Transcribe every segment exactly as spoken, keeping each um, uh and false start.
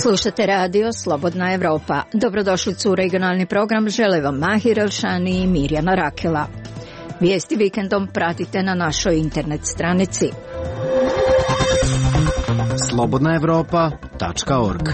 Slušate radio Slobodna Evropa. Dobrodošlicu u regionalni program žele vam Mahir Elšani i Mirjana Rakela. Vijesti vikendom pratite na našoj internet stranici slobodna evropa tačka org.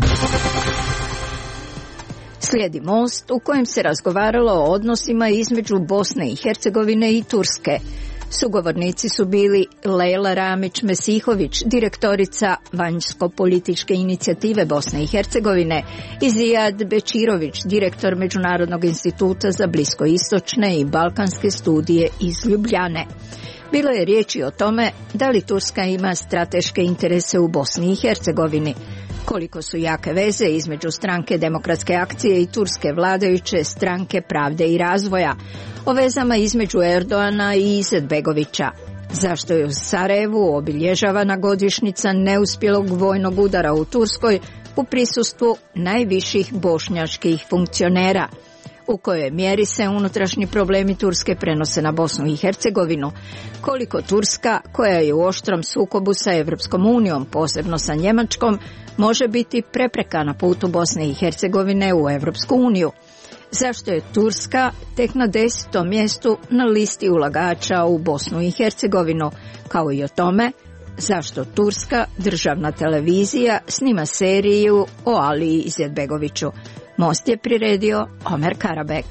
Slijedi Most u kojem se razgovaralo o odnosima između Bosne i Hercegovine i Turske. Sugovornici su bili Lejla Ramić-Mesihović, direktorica vanjsko-političke inicijative Bosne i Hercegovine, i Zijad Bečirović, direktor Međunarodnog instituta za bliskoistočne i balkanske studije iz Ljubljane. Bilo je riječi o tome da li Turska ima strateške interese u Bosni i Hercegovini, koliko su jake veze između stranke Demokratske akcije i turske vladajuće stranke Pravde i razvoja, o vezama između Erdoana i Izetbegovića, zašto je u Sarajevu obilježavana godišnjica neuspjelog vojnog udara u Turskoj u prisustvu najviših bošnjačkih funkcionera, u kojoj mjeri se unutrašnji problemi Turske prenose na Bosnu i Hercegovinu, koliko Turska, koja je u oštrom sukobu sa Evropskom unijom, posebno sa Njemačkom, može biti prepreka na putu Bosne i Hercegovine u Evropsku uniju. Zašto je Turska tek na desetom mjestu na listi ulagača u Bosnu i Hercegovinu, kao i o tome zašto turska državna televizija snima seriju o Aliji Izetbegoviću. Most je priredio Omer Karabek.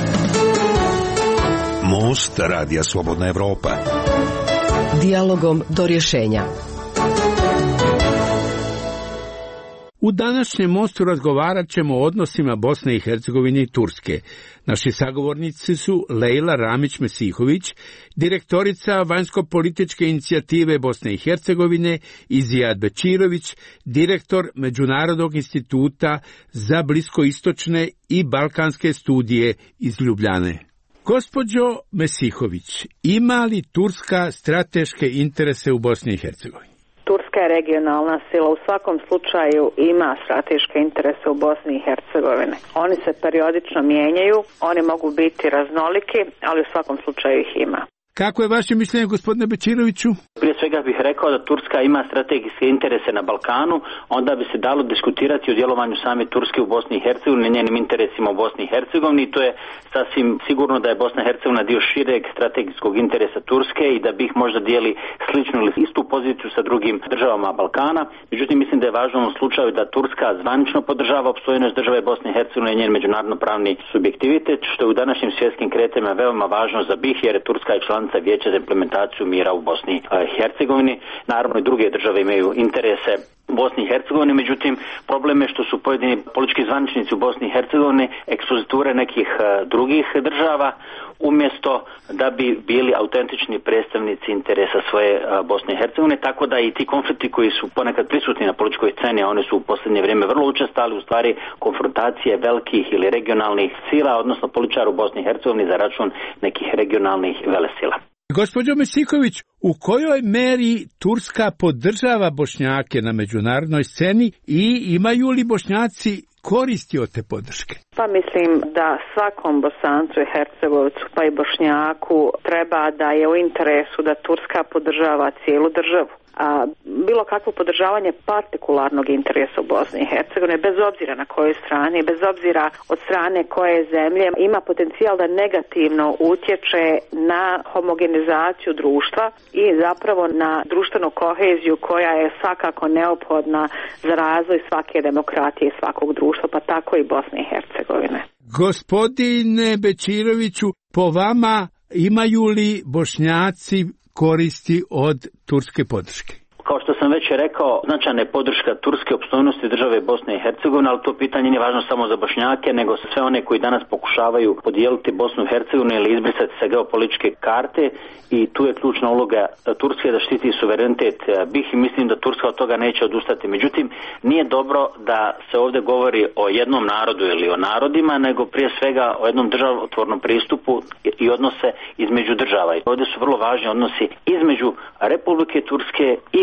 Most radija Slobodna Evropa. Dijalogom do rješenja. U današnjem Mostu razgovarat ćemo o odnosima Bosne i Hercegovine i Turske. Naši sagovornici su Lejla Ramić-Mesihović, direktorica vanjsko-političke inicijative Bosne i Hercegovine, i Zijad Bečirović, direktor Međunarodnog instituta za bliskoistočne i balkanske studije iz Ljubljane. Gospođo Mesihović, ima li Turska strateške interese u Bosni i Hercegovini? Turska je regionalna sila, u svakom slučaju ima strateške interese u Bosni i Hercegovini. Oni se periodično mijenjaju, oni mogu biti raznoliki, ali u svakom slučaju ih ima. Kako je vaše mišljenje, gospodine Bečiroviću? Prije svega bih rekao da Turska ima strategijske interese na Balkanu, onda bi se dalo diskutirati o djelovanju same Turske u Bosni i Hercegovini, njenim interesima u Bosni i Hercegovini. To je sasvim sigurno da je Bosna i Hercegovina dio šireg strategijskog interesa Turske i da bi ih možda dijeli sličnu ili istu poziciju sa drugim državama Balkana. Međutim, mislim da je važno u slučaju da Turska zvanično podržava opstojnost države Bosne i Hercegovine i njen međunarodno pravni subjektivitet, što je u današnjim svjetskim kretanjima veoma važno za B i H, jer je Turska je član Vijeća za implementaciju mira u Bosni i Hercegovini. Naravno i druge države imaju interese u Bosni i Hercegovini, međutim problem je što su pojedini politički zvaničnici u Bosni i Hercegovini ekspoziture nekih drugih država, umjesto da bi bili autentični predstavnici interesa svoje Bosne i Hercegovine, tako da i ti konflikti koji su ponekad prisutni na političkoj sceni, a oni su u posljednje vrijeme vrlo učestali, u stvari konfrontacije velikih ili regionalnih sila, odnosno političara u Bosni i Hercegovini za račun nekih regionalnih velesila. Gospođo Mesihović, u kojoj meri Turska podržava Bošnjake na međunarodnoj sceni i imaju li Bošnjaci koristi od te podrške? Pa mislim da svakom Bosancu i Hercegovcu, pa i Bošnjaku, treba da je u interesu da Turska podržava cijelu državu. A bilo kakvo podržavanje partikularnog interesa u Bosni i Hercegovini, bez obzira na kojoj strani, bez obzira od strane koje zemlje, ima potencijal da negativno utječe na homogenizaciju društva i zapravo na društvenu koheziju koja je svakako neophodna za razvoj svake demokratije i svakog društva, pa tako i Bosne i Hercegovine. Gospodine Bečiroviću, po vama imaju li Bošnjaci koristi od turske podrške? Kao što sam već rekao, značajna je podrška turske opstojnosti države Bosne i Hercegovine, ali to pitanje nije važno samo za Bošnjake, nego za sve one koji danas pokušavaju podijeliti Bosnu i Hercegovinu ili izbrisati sa geopolitičke karte, i tu je ključna uloga Turske da štiti suverenitet B i H i mislim da Turska od toga neće odustati. Međutim, nije dobro da se ovdje govori o jednom narodu ili o narodima, nego prije svega o jednom državotvornom pristupu i odnose između država. I ovdje su vrlo važni odnosi između Republike Turske i Bosne i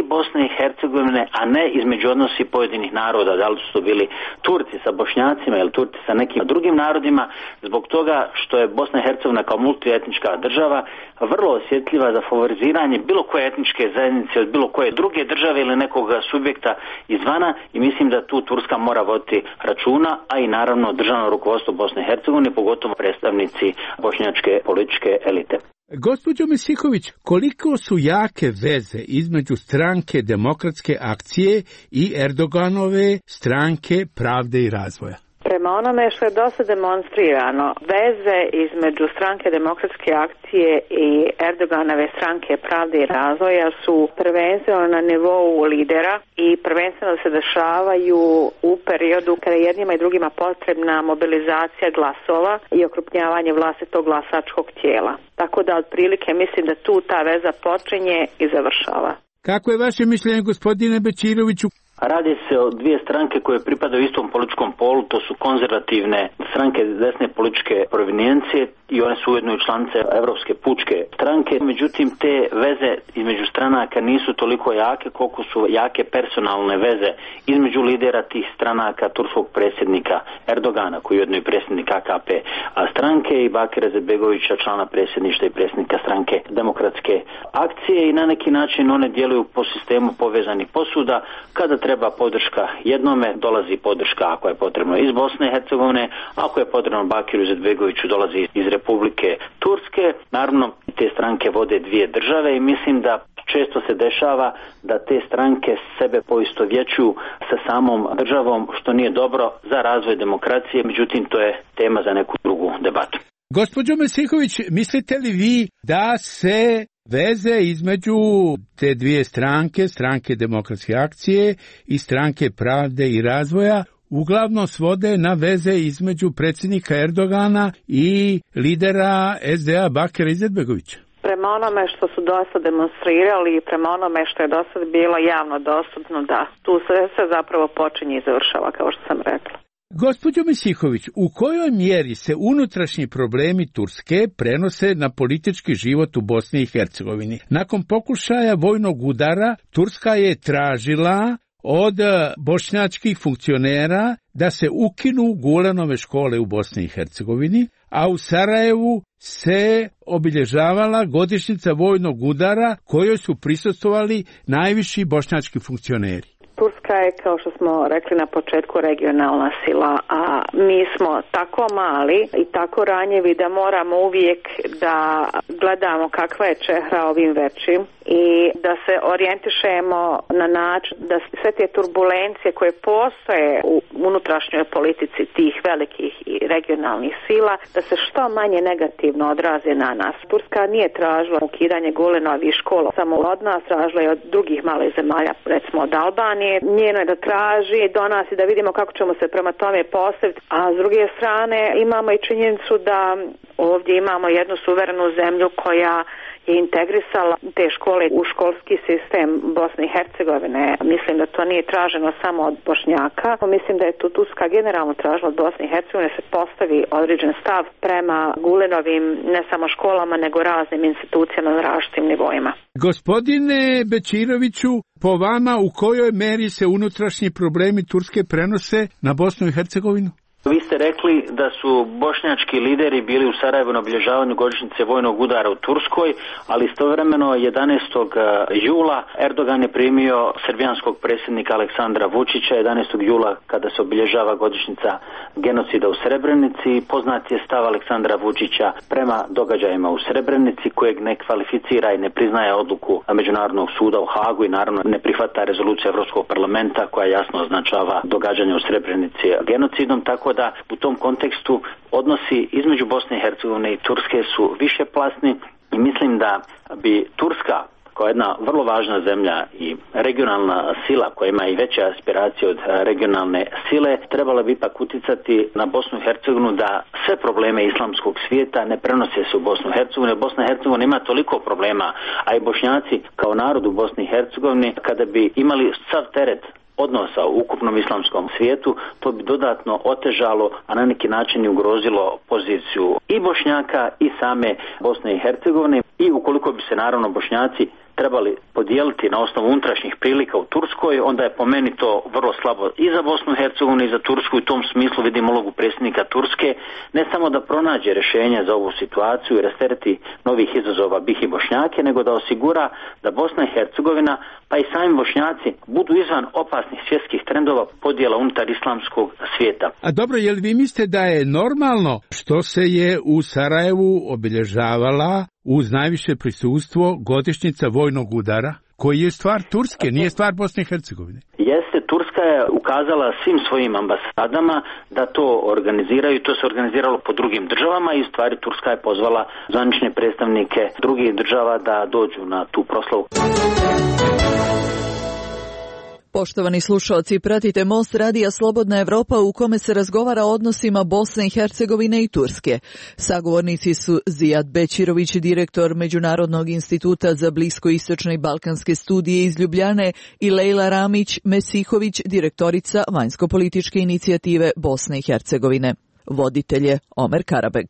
i Hercegovine, a ne između odnosi pojedinih naroda, da li su to bili Turci sa Bošnjacima ili Turci sa nekim drugim narodima, zbog toga što je Bosna i Hercegovina kao multietnička država vrlo osjetljiva za favoriziranje bilo koje etničke zajednice od bilo koje druge države ili nekog subjekta izvana, i mislim da tu Turska mora voditi računa, a i naravno državno rukovodstvo Bosne i Hercegovine, pogotovo predstavnici bošnjačke političke elite. Gospođo Mesihović, koliko su jake veze između stranke Demokratske akcije i Erdoganove stranke Pravde i razvoja? Prema onome što je dosta demonstrirano, veze između stranke Demokratske akcije i Erdoganove stranke Pravde i razvoja su prvenstveno na nivou lidera i prvenstveno se dešavaju u periodu kada je jednima i drugima potrebna mobilizacija glasova i okrupnjavanje vlastitog glasačkog tijela. Tako da otprilike mislim da tu ta veza počinje i završava. Kako je vaše mišljenje, gospodine Bečiroviću? Radi se o dvije stranke koje pripadaju istom političkom polu, to su konzervativne stranke desne političke provenijencije i one su ujedno i članice Evropske pučke stranke. Međutim, te veze između stranaka nisu toliko jake koliko su jake personalne veze između lidera tih stranaka, turskog predsjednika Erdogana, koji je ujedno i predsjednik A K P stranke, i Bakira Izetbegovića, člana predsjedništva i predsjednika stranke Demokratske akcije, i na neki način one djeluju po sistemu povezanih posuda. Kada treba podrška jednome, dolazi podrška ako je potrebno iz Bosne i Hercegovine, ako je potrebno Bakiru Izetbegoviću, dolazi iz Republike Turske. Naravno, te stranke vode dvije države i mislim da često se dešava da te stranke sebe poistovjećuju sa samom državom, što nije dobro za razvoj demokracije, međutim to je tema za neku drugu debatu. Gospođo Mesihović, mislite li vi da se veze između te dvije stranke, stranke Demokratske akcije i stranke Pravde i razvoja, uglavnom svode na veze između predsjednika Erdogana i lidera S D A Bakira Izetbegovića? Prema onome što su dosta demonstrirali i prema onome što je dosad bilo javno dostupno, da tu sve se zapravo počinje i završava, kao što sam rekla. Gospođo Mesihović, u kojoj mjeri se unutrašnji problemi Turske prenose na politički život u Bosni i Hercegovini? Nakon pokušaja vojnog udara, Turska je tražila od bošnjačkih funkcionera da se ukinu Gulenove škole u Bosni i Hercegovini, a u Sarajevu se obilježavala godišnjica vojnog udara kojoj su prisustvovali najviši bošnjački funkcioneri. Turska je, kao što smo rekli na početku, regionalna sila, a mi smo tako mali i tako ranjivi da moramo uvijek da gledamo kakva je čehra ovim većim i da se orijentišemo na način da sve te turbulencije koje postoje u unutrašnjoj politici tih velikih i regionalnih sila, da se što manje negativno odraze na nas. Turska nije tražila ukidanje Gulenovih škola samo od nas, tražila je od drugih malih zemalja, recimo od Albanije. Njeno je da traži do nas i da vidimo kako ćemo se prema tome postaviti, a s druge strane imamo i činjenicu da ovdje imamo jednu suverenu zemlju koja je integrisala te škole u školski sistem Bosne i Hercegovine. Mislim da to nije traženo samo od Bošnjaka. Mislim da je tu Turska generalno tražila od Bosne i Hercegovine da se postavi određen stav prema Gulenovim ne samo školama nego raznim institucijama na različitim nivoima. Gospodine Bečiroviću, po vama u kojoj meri se unutrašnji problemi Turske prenose na Bosnu i Hercegovinu? Vi ste rekli da su bošnjački lideri bili u Sarajevu na obilježavanju godišnjice vojnog udara u Turskoj, ali istovremeno jedanaestog jula Erdogan je primio srbijanskog predsjednika Aleksandra Vučića. jedanaestog jula kada se obilježava godišnjica genocida u Srebrenici, poznat je stav Aleksandra Vučića prema događajima u Srebrenici, kojeg ne kvalificira i ne priznaje odluku Međunarodnog suda u Hagu i naravno ne prihvata rezoluciju Europskog parlamenta koja jasno označava događanje u Srebrenici genocidom, tako da u tom kontekstu odnosi između Bosne i Hercegovine i Turske su višeplasni i mislim da bi Turska kao jedna vrlo važna zemlja i regionalna sila koja ima i veće aspiracije od regionalne sile trebala bi ipak uticati na Bosnu i Hercegovinu da sve probleme islamskog svijeta ne prenose se u Bosnu i Hercegovinu. Bosna i Hercegovina ima toliko problema, a i Bošnjaci kao narod u Bosni i Hercegovini, kada bi imali sav teret odnosa u ukupnom islamskom svijetu, to bi dodatno otežalo, a na neki način i ugrozilo poziciju i Bošnjaka i same Bosne i Hercegovine. I ukoliko bi se naravno Bošnjaci trebali podijeliti na osnovu unutrašnjih prilika u Turskoj, onda je po meni to vrlo slabo i za Bosnu i Hercegovinu i za Tursku. U tom smislu vidim ulogu predsjednika Turske ne samo da pronađe rješenje za ovu situaciju i rastereti novih izazova BiH i Bošnjake, nego da osigura da Bosna i Hercegovina pa i sami Bošnjaci budu izvan opasnih svjetskih trendova podjela unutar islamskog svijeta. A dobro, je li vi mislite da je normalno što se je u Sarajevu obilježavala uz najviše prisustvo godišnjica vojnog udara, koji je stvar Turske, nije stvar Bosne i Hercegovine? Jeste, Turska je ukazala svim svojim ambasadama da to organiziraju, to se organiziralo po drugim državama i u stvari Turska je pozvala zvanične predstavnike drugih država da dođu na tu proslavu. Poštovani slušalci, pratite Most radija Slobodna Evropa u kome se razgovara o odnosima Bosne i Hercegovine i Turske. Sagovornici su Zijad Bećirović, direktor Međunarodnog instituta za bliskoistočne i balkanske studije iz Ljubljane, i Lejla Ramić-Mesihović, direktorica vanjsko-političke inicijative Bosne i Hercegovine. Voditelj je Omer Karabeg.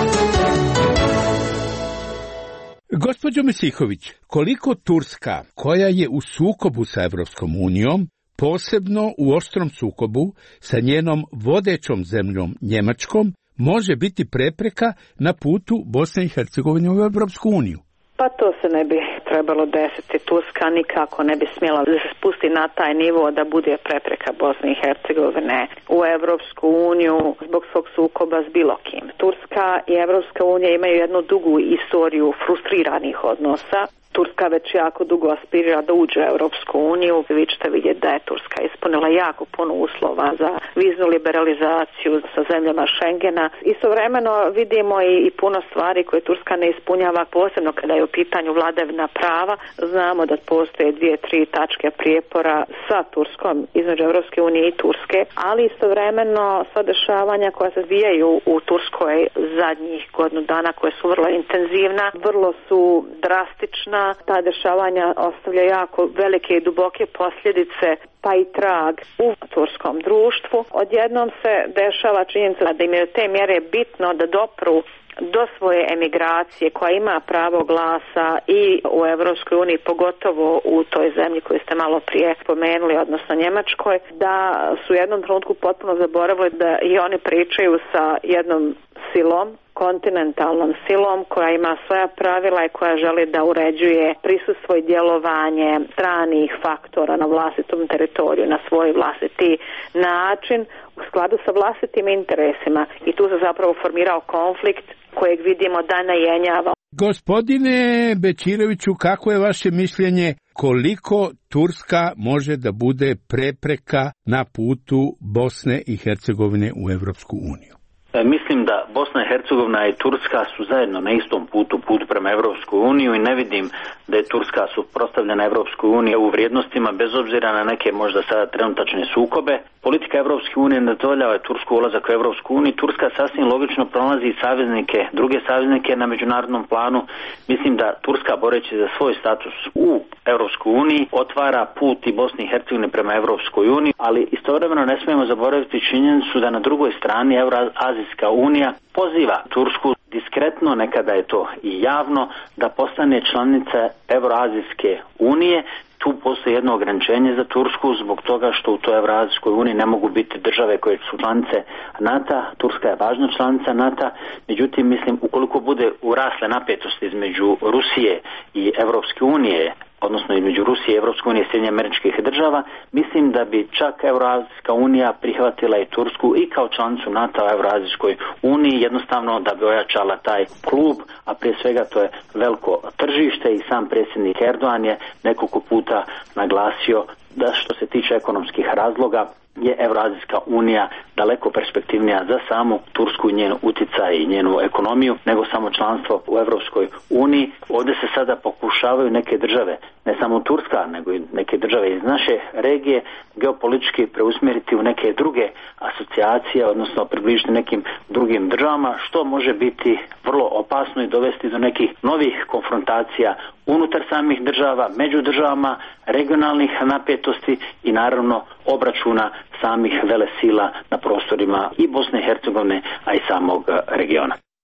Gospođo Mesihović, koliko Turska, koja je u sukobu sa Evropskom unijom, posebno u oštrom sukobu sa njenom vodećom zemljom Njemačkom, može biti prepreka na putu Bosne i Hercegovine u Evropsku uniju? Pa to se ne bi trebalo desiti. Turska nikako ne bi smjela da se spusti na taj nivo da bude prepreka Bosne i Hercegovine u Evropsku uniju zbog svog sukoba s bilo kim. Turska i Evropska unija imaju jednu dugu istoriju frustriranih odnosa. Turska već jako dugo aspirira da uđe u Europsku uniju. Vi ćete vidjeti da je Turska ispunila jako puno uslova za viznu liberalizaciju sa zemljama Schengena. Istovremeno vidimo i, i puno stvari koje Turska ne ispunjava, posebno kada je u pitanju vladavina prava. Znamo da postoje dvije, tri tačke prijepora sa Turskom između Europske unije i Turske, ali istovremeno sva dešavanja koja se odvijaju u Turskoj zadnjih godinu dana, koje su vrlo intenzivna, vrlo su drastična. Ta dešavanja ostavlja jako velike i duboke posljedice pa i trag u turskom društvu. Odjednom se dešava činjenica da im je te mjere bitno da dopru do svoje emigracije koja ima pravo glasa i u Evropskoj uniji, pogotovo u toj zemlji koju ste malo prije spomenuli, odnosno Njemačkoj, da su u jednom trenutku potpuno zaboravili da i oni pričaju sa jednom silom, kontinentalnom silom koja ima svoja pravila i koja želi da uređuje prisustvo i djelovanje stranih faktora na vlastitom teritoriju, na svoj vlastiti način, u skladu sa vlastitim interesima. I tu se zapravo formirao konflikt kojeg vidimo da najenjava. Gospodine Bećiroviću, kako je vaše mišljenje koliko Turska može da bude prepreka na putu Bosne i Hercegovine u Evropsku uniju? Mislim da Bosna i Hercegovina i Turska su zajedno na istom putu, put prema Evropskoj uniji, i ne vidim da je Turska suprotstavljena Evropskoj uniji u vrijednostima, bez obzira na neke možda sada trenutačne sukobe. Politika Evropske unije ne dozvoljava Tursku ulazak u Evropsku uniju. Turska sasvim logično pronalazi saveznike, druge saveznike na međunarodnom planu. Mislim da Turska, boreći za svoj status u Evropskoj uniji, otvara put i Bosni i Hercegovine prema Evropskoj uniji, ali istovremeno ne smijemo zaboraviti činjenicu da na drugoj strani Eurazijska unija poziva Tursku diskretno, nekada je to i javno, da postane članica Eurazijske unije. Tu postoji jedno ograničenje za Tursku zbog toga što u toj Eurazijskoj uniji ne mogu biti države koje su članice NATO. Turska je važna članica NATO, međutim mislim ukoliko bude urasle napetosti između Rusije i Evropske unije, odnosno između Rusije i Evropske unije i Sjedinjenih Američkih Država, mislim da bi čak Eurazijska unija prihvatila i Tursku i kao članicu NATO u Eurazijskoj uniji, jednostavno da bi ojačala taj klub, a prije svega to je veliko tržište i sam predsjednik Erdogan je nekoliko puta naglasio da što se tiče ekonomskih razloga je Eurazijska unija daleko perspektivnija za samu Tursku i njen utjecaj i njenu ekonomiju nego samo članstvo u Evropskoj uniji. Ovdje se sada pokušavaju neke države, ne samo Turska, nego i neke države iz naše regije, geopolitički preusmjeriti u neke druge asocijacije, odnosno približiti nekim drugim državama, što može biti vrlo opasno i dovesti do nekih novih konfrontacija unutar samih država, među državama, regionalnih napetosti i naravno obračuna samih velesila na prostorima i Bosne i Hercegovine, a i samog regiona.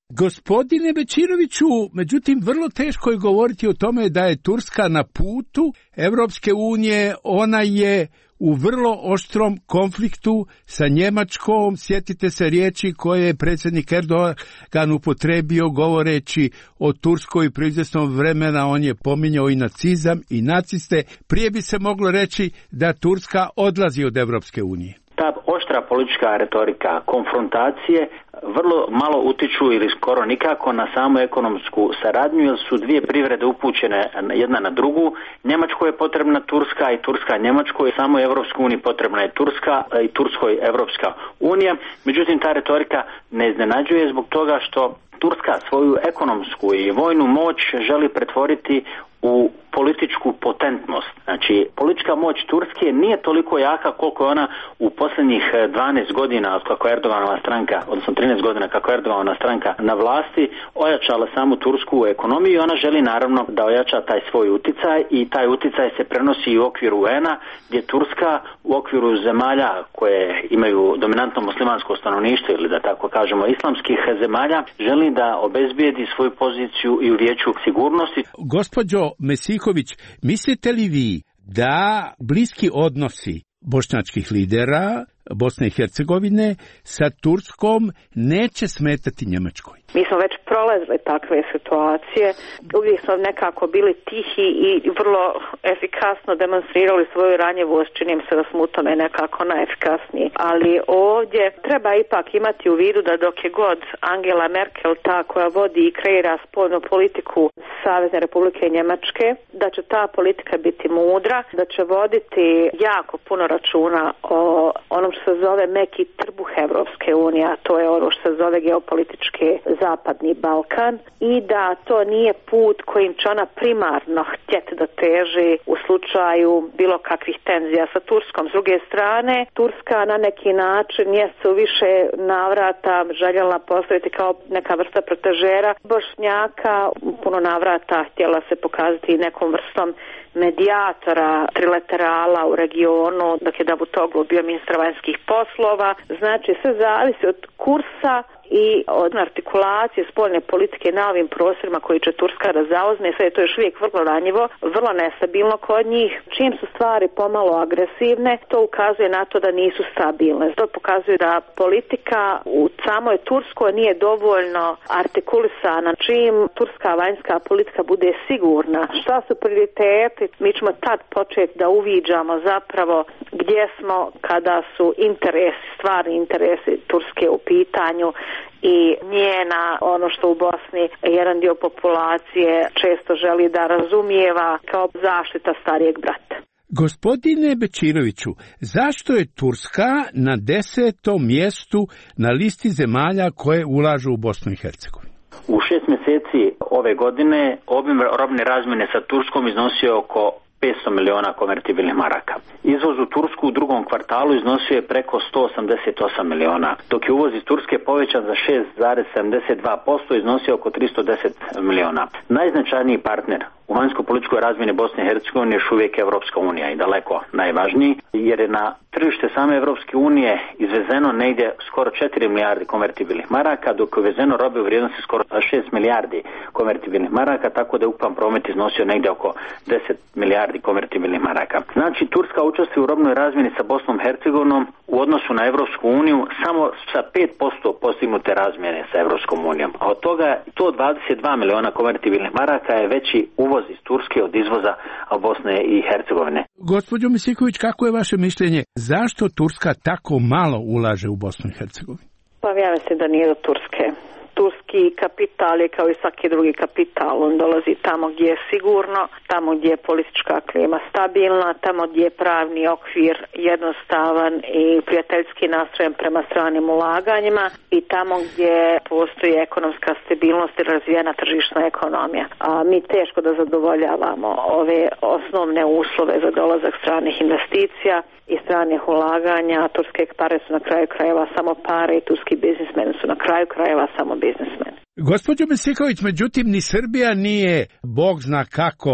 Gospodine Bečiroviću, međutim, vrlo teško je govoriti o tome da je Turska na putu Evropske unije. Ona je u vrlo oštrom konfliktu sa Njemačkom. Sjetite se riječi koje je predsjednik Erdogan upotrebio govoreći o Turskoj pri izvjesnom vremena. On je pominjao i nacizam i naciste. Prije bi se moglo reći da Turska odlazi od Evropske unije. Ta oštra politička retorika, konfrontacije vrlo malo utiču ili skoro nikako na samu ekonomsku saradnju, jer su dvije privrede upućene jedna na drugu. Njemačkoj je potrebna Turska i Turska Njemačkoj, samo Evropskoj uniji potrebna je Turska i Turskoj Evropska unija. Međutim, ta retorika ne iznenađuje zbog toga što Turska svoju ekonomsku i vojnu moć želi pretvoriti u političku potentnost. Znači, politička moć Turske nije toliko jaka koliko je ona u posljednjih dvanaest godina, od kako je Erdoganova stranka, odnosno trinaest godina kako je Erdoganova stranka na vlasti, ojačala samu tursku ekonomiju i ona želi naravno da ojača taj svoj uticaj i taj uticaj se prenosi i u okviru U N-a, gdje Turska u okviru zemalja koje imaju dominantno muslimansko stanovništvo ili da tako kažemo islamskih zemalja, želi da obezbijedi svoju poziciju i u Vijeću sigurnosti. Gospođo Mesihović, mislite li vi da bliski odnosi bošnjačkih lidera Bosne i Hercegovine sa Turskom neće smetati Njemačkoj? Mi smo već prolazili takve situacije, uvijek smo nekako bili tihi i vrlo efikasno demonstrirali svoju ranjivost, činim se da smo u tome nekako najefikasniji. Ali ovdje treba ipak imati u vidu da dok je god Angela Merkel ta koja vodi i kreira spoljnu politiku Savezne Republike Njemačke, da će ta politika biti mudra, da će voditi jako puno računa o onom što se zove meki trbuh Evropske unije, a to je ono što se zove geopolitičke Zapadni Balkan, i da to nije put kojim će ona primarno htjeti da teži u slučaju bilo kakvih tenzija sa Turskom. S druge strane, Turska na neki način je se u više navrata željela postaviti kao neka vrsta protežera Bošnjaka, u puno navrata htjela se pokazati nekom vrstom medijatora, trilaterala u regionu, dok je Davutoglu bio ministar vanjskih poslova. Znači, sve zavisi od kursa i od artikulacije spoljne politike na ovim prostorima koji će Turska da zauzme. Sve je to još uvijek vrlo ranjivo, vrlo nestabilno kod njih. Čim su stvari pomalo agresivne, to ukazuje na to da nisu stabilne. To pokazuje da politika u samoj Turskoj nije dovoljno artikulisana. Čim turska vanjska politika bude sigurna, šta su prioriteti, mi ćemo tad početi da uviđamo zapravo gdje smo kada su interesi, stvarni interesi Turske u pitanju i njena, ono što u Bosni jedan dio populacije često želi da razumijeva kao zaštita starijeg brata. Gospodine Bečiroviću, zašto je Turska na desetom mjestu na listi zemalja koje ulažu u Bosnu i Hercegovinu? U šest mjeseci ove godine obim robne razmjene sa Turskom iznosio oko petsto miliona konvertibilnih maraka. Izvoz u Tursku u drugom kvartalu iznosio je preko sto osamdeset osam miliona, dok je uvoz iz Turske povećan za šest zarez sedamdeset dva posto, iznosio oko tristo deset miliona. Najznačajniji partner u vanjsko-političkoj razmjeni Bosne i Hercegovine još uvijek je Evropska unija i daleko najvažniji, jer je na tržište same Evropske unije izvezeno negdje skoro četiri milijardi konvertibilnih maraka, dok je uvezeno robe u vrijednosti skoro šest milijardi konvertibilnih maraka, tako da je ukupan promet iznosio negdje oko deset milijardi konvertibilnih maraka. Znači, Turska učestvuje u robnoj razmjeni sa Bosnom i Hercegovinom u odnosu na Evropsku uniju samo sa pet posto postignute razmjene sa Evropskom unijom, a od toga sto dvadeset dva miliona konvertibilnih maraka je veći uvoz iz Turske od izvoza Bosne i Hercegovine. Gospođo Misiković, kako je vaše mišljenje? Zašto Turska tako malo ulaže u Bosnu i Hercegovinu? Pa ja mislim da nije do Turske. Turski kapital je kao i svaki drugi kapital, on dolazi tamo gdje je sigurno, tamo gdje je politička klima stabilna, tamo gdje je pravni okvir jednostavan i prijateljski nastrojen prema stranim ulaganjima i tamo gdje postoji ekonomska stabilnost i razvijena tržišna ekonomija. A mi teško da zadovoljavamo ove osnovne uslove za dolazak stranih investicija i stranih ulaganja. Turske pare su na kraju krajeva samo pare i turski biznismeni su na kraju krajeva samo biznismeni. Gospođo Mesiković, međutim, ni Srbija nije, Bog zna kako,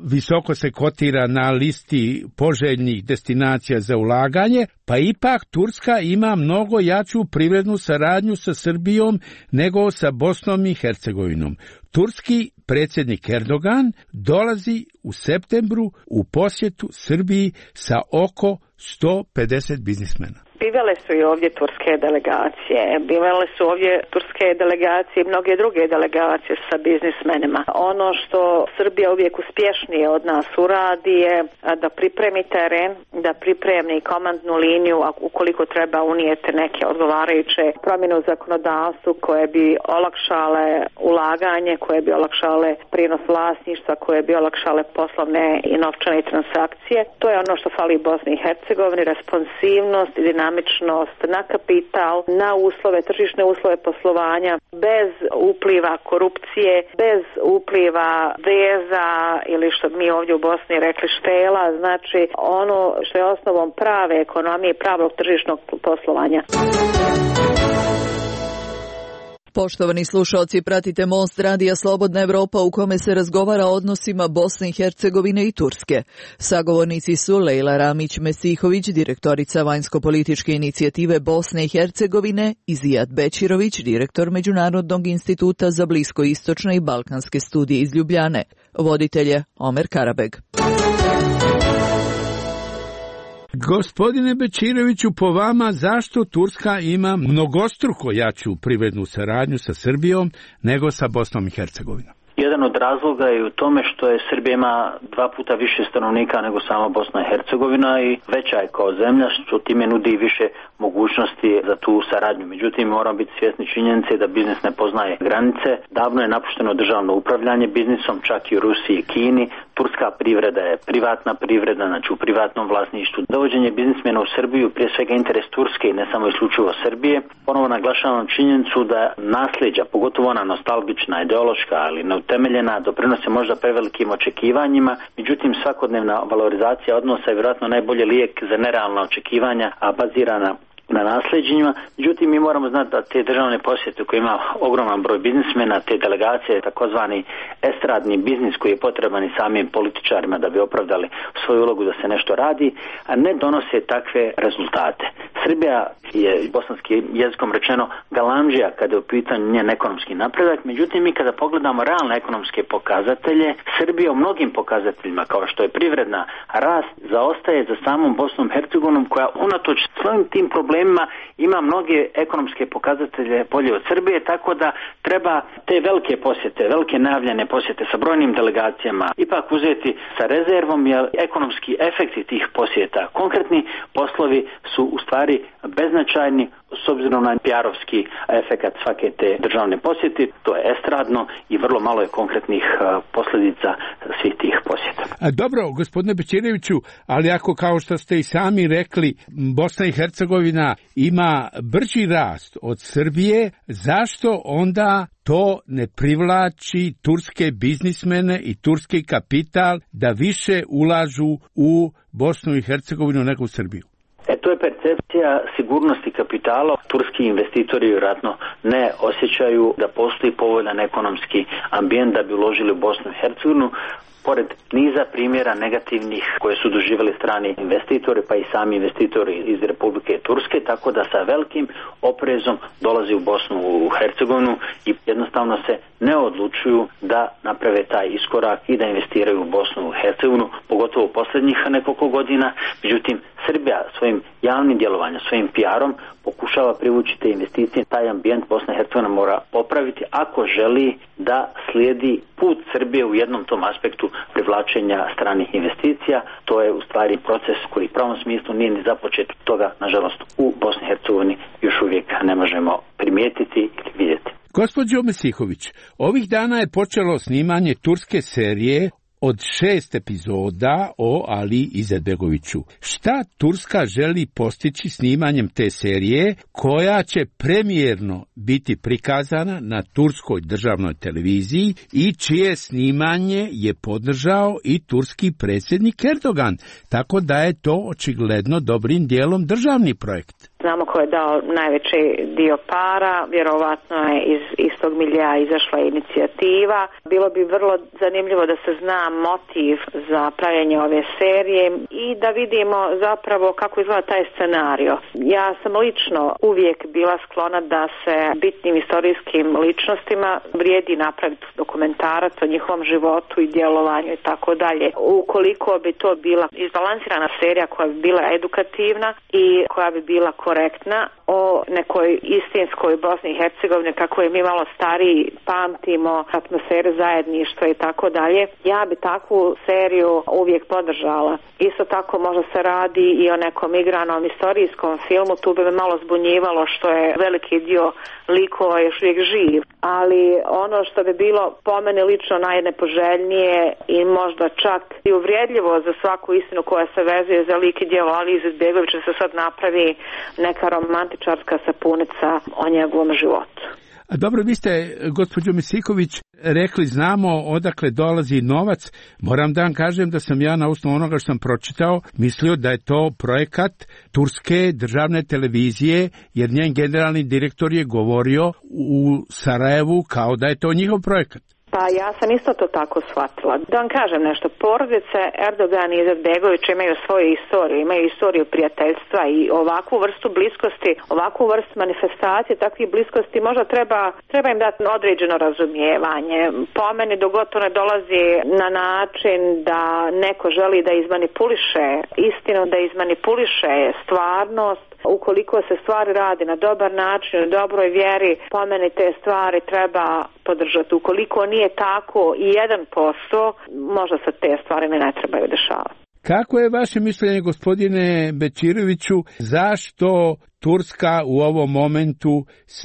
visoko se kotira na listi poželjnih destinacija za ulaganje, pa ipak Turska ima mnogo jaču privrednu saradnju sa Srbijom nego sa Bosnom i Hercegovinom. Turski predsjednik Erdogan dolazi u septembru u posjetu Srbiji sa oko sto pedeset biznismena. Bivale su i ovdje turske delegacije, bivale su ovdje turske delegacije i mnoge druge delegacije sa biznismenima. Ono što Srbija uvijek uspješnije od nas uradi je da pripremi teren, da pripremi komandnu liniju, a ukoliko treba unijete neke odgovarajuće promjene u zakonodavstvu koje bi olakšale ulaganje, koje bi olakšale prijenos vlasništva, koje bi olakšale poslovne i novčane transakcije. To je ono što fali Bosni i Hercegovini, responsivnost i dinamika na kapital, na uslove, tržišne uslove poslovanja, bez upliva korupcije, bez upliva veza ili što mi ovdje u Bosni rekli štela, znači ono što je osnovom prave ekonomije i pravog tržišnog poslovanja. Poštovani slušalci, pratite Most radija Slobodna Evropa u kome se razgovara o odnosima Bosne i Hercegovine i Turske. Sagovornici su Lejla Ramić-Mesihović, direktorica vanjsko-političke inicijative Bosne i Hercegovine, i Zijad Bećirović, direktor Međunarodnog instituta za bliskoistočne i balkanske studije iz Ljubljane. Voditelj je Omer Karabeg. Gospodine Bećiroviću, po vama zašto Turska ima mnogostruko jaču privrednu saradnju sa Srbijom nego sa Bosnom i Hercegovinom? Jedan od razloga je u tome što je Srbija ima dva puta više stanovnika nego sama Bosna i Hercegovina i veća je kao zemlja, što time nudi više mogućnosti za tu saradnju. Međutim, moramo biti svjesni činjenice da biznis ne poznaje granice. Davno je napušteno državno upravljanje biznisom, čak i u Rusiji i Kini. Turska privreda je privatna privreda, znači u privatnom vlasništvu. Dovođenje biznismena u Srbiju, prije svega interes Turske i ne samo isključivo Srbije. Ponovo naglašavam činjenicu da nasljeđa, pogotovo ona nostalgična, ideološka, ali neutemeljena, doprinose možda prevelikim očekivanjima. Međutim, svakodnevna valorizacija odnosa je vjerojatno najbolji lijek za nerealna očekivanja, a bazirana na nasljeđenjima. Međutim, mi moramo znati da te državne posjete koje ima ogroman broj biznismena, te delegacije, takozvani estradni biznis koji je potreban i samim političarima da bi opravdali svoju ulogu da se nešto radi, a ne donose takve rezultate. Srbija je, bosanskim jezikom rečeno, galamđija kada je u pitanju njen ekonomski napredak. Međutim, mi kada pogledamo realne ekonomske pokazatelje, Srbija u mnogim pokazateljima, kao što je privredna rast, zaostaje za samom Bosnom i Hercegovinom, koja unatoč svojim tim problemima ima mnoge ekonomske pokazatelje bolje od Srbije, tako da treba te velike posjete, velike najavljene posjete sa brojnim delegacijama ipak uzeti sa rezervom, jer ekonomski efekti tih posjeta, konkretni poslovi su u stvari beznačajni s obzirom na P R-ovski efekat svake te državne posjeti. To je estradno i vrlo malo je konkretnih posljedica svih tih posjeta. A dobro, gospodine Bećiroviću, ali ako, kao što ste i sami rekli, Bosna i Hercegovina ima brži rast od Srbije, zašto onda to ne privlači turske biznismene i turski kapital da više ulažu u Bosnu i Hercegovinu nego u Srbiju? E, to je percepcija sigurnosti kapitala. Turski investitori vjerojatno ne osjećaju da postoji povoljan ekonomski ambijent da bi uložili u Bosnu i Hercegovinu, pored niza primjera negativnih koje su doživjeli strani investitori, pa i sami investitori iz Republike Turske, tako da sa velikim oprezom dolazi u Bosnu i Hercegovinu i jednostavno se ne odlučuju da naprave taj iskorak i da investiraju u Bosnu i Hercegovinu, pogotovo u posljednjih nekoliko godina. Međutim, Srbija svojim javnim djelovanjem, svojim P R-om pokušava privući te investicije. Taj ambijent Bosna i Hercegovina mora popraviti ako želi da slijedi put Srbije u jednom tom aspektu privlačenja stranih investicija. To je u stvari proces koji u pravom smislu nije ni započet. Toga, nažalost, u Bosni i Hercegovini još uvijek ne možemo primijetiti ili vidjeti. Gospođo Mesihović, ovih dana je počelo snimanje turske serije od šest epizoda o Ali Izetbegoviću. Šta Turska želi postići snimanjem te serije, koja će premijerno biti prikazana na turskoj državnoj televiziji i čije snimanje je podržao i turski predsjednik Erdogan, tako da je to očigledno dobrim dijelom državni projekt? znamo ko je dao najveći dio para, vjerovatno je iz istog milija izašla inicijativa. Bilo bi vrlo zanimljivo da se zna motiv za pravljenje ove serije i da vidimo zapravo kako izgleda taj scenario. Ja sam lično uvijek bila sklona da se bitnim istorijskim ličnostima vrijedi napraviti dokumentarac o njihovom životu i djelovanju i tako dalje. Ukoliko bi to bila izbalansirana serija koja bi bila edukativna i koja bi bila korektna o nekoj istinskoj Bosni i Hercegovini, kako je mi malo stariji pamtimo atmosferu zajedništva i tako dalje, ja bi takvu seriju uvijek podržala. Isto tako možda se radi i o nekom igranom istorijskom filmu, tu bi me malo zbunjivalo što je veliki dio likova još uvijek živ, ali ono što bi bilo po mene lično najnepoželjnije i možda čak i uvrijedljivo za svaku istinu koja se vezuje za lik i djelo Ali Izetbegovića, se sad napravi neka romantičarska sapunica o njegovom životu. A dobro, vi ste, gospođo Mesiković, rekli znamo odakle dolazi novac. Moram da vam kažem da sam ja na osnovu onoga što sam pročitao mislio da je to projekat turske državne televizije, jer njen generalni direktor je govorio u Sarajevu kao da je to njihov projekat. Pa ja sam isto to tako shvatila. Da vam kažem nešto, porodice Erdogan i Izetbegović imaju svoju istoriju, imaju istoriju prijateljstva i ovakvu vrstu bliskosti, ovakvu vrstu manifestacije, takvih bliskosti možda treba, treba im dati određeno razumijevanje. Po meni dogod to ne dolazi na način da neko želi da izmanipuliše istinu, da izmanipuliše stvarnost, ukoliko se stvari radi na dobar način, u dobroj vjeri, po meni te stvari treba podržati. Ukoliko nije tako i jedan posto, možda se te stvari ne trebaju dešavati. Kako je vaše mišljenje, gospodine Bečiroviću, zašto Turska u ovom momentu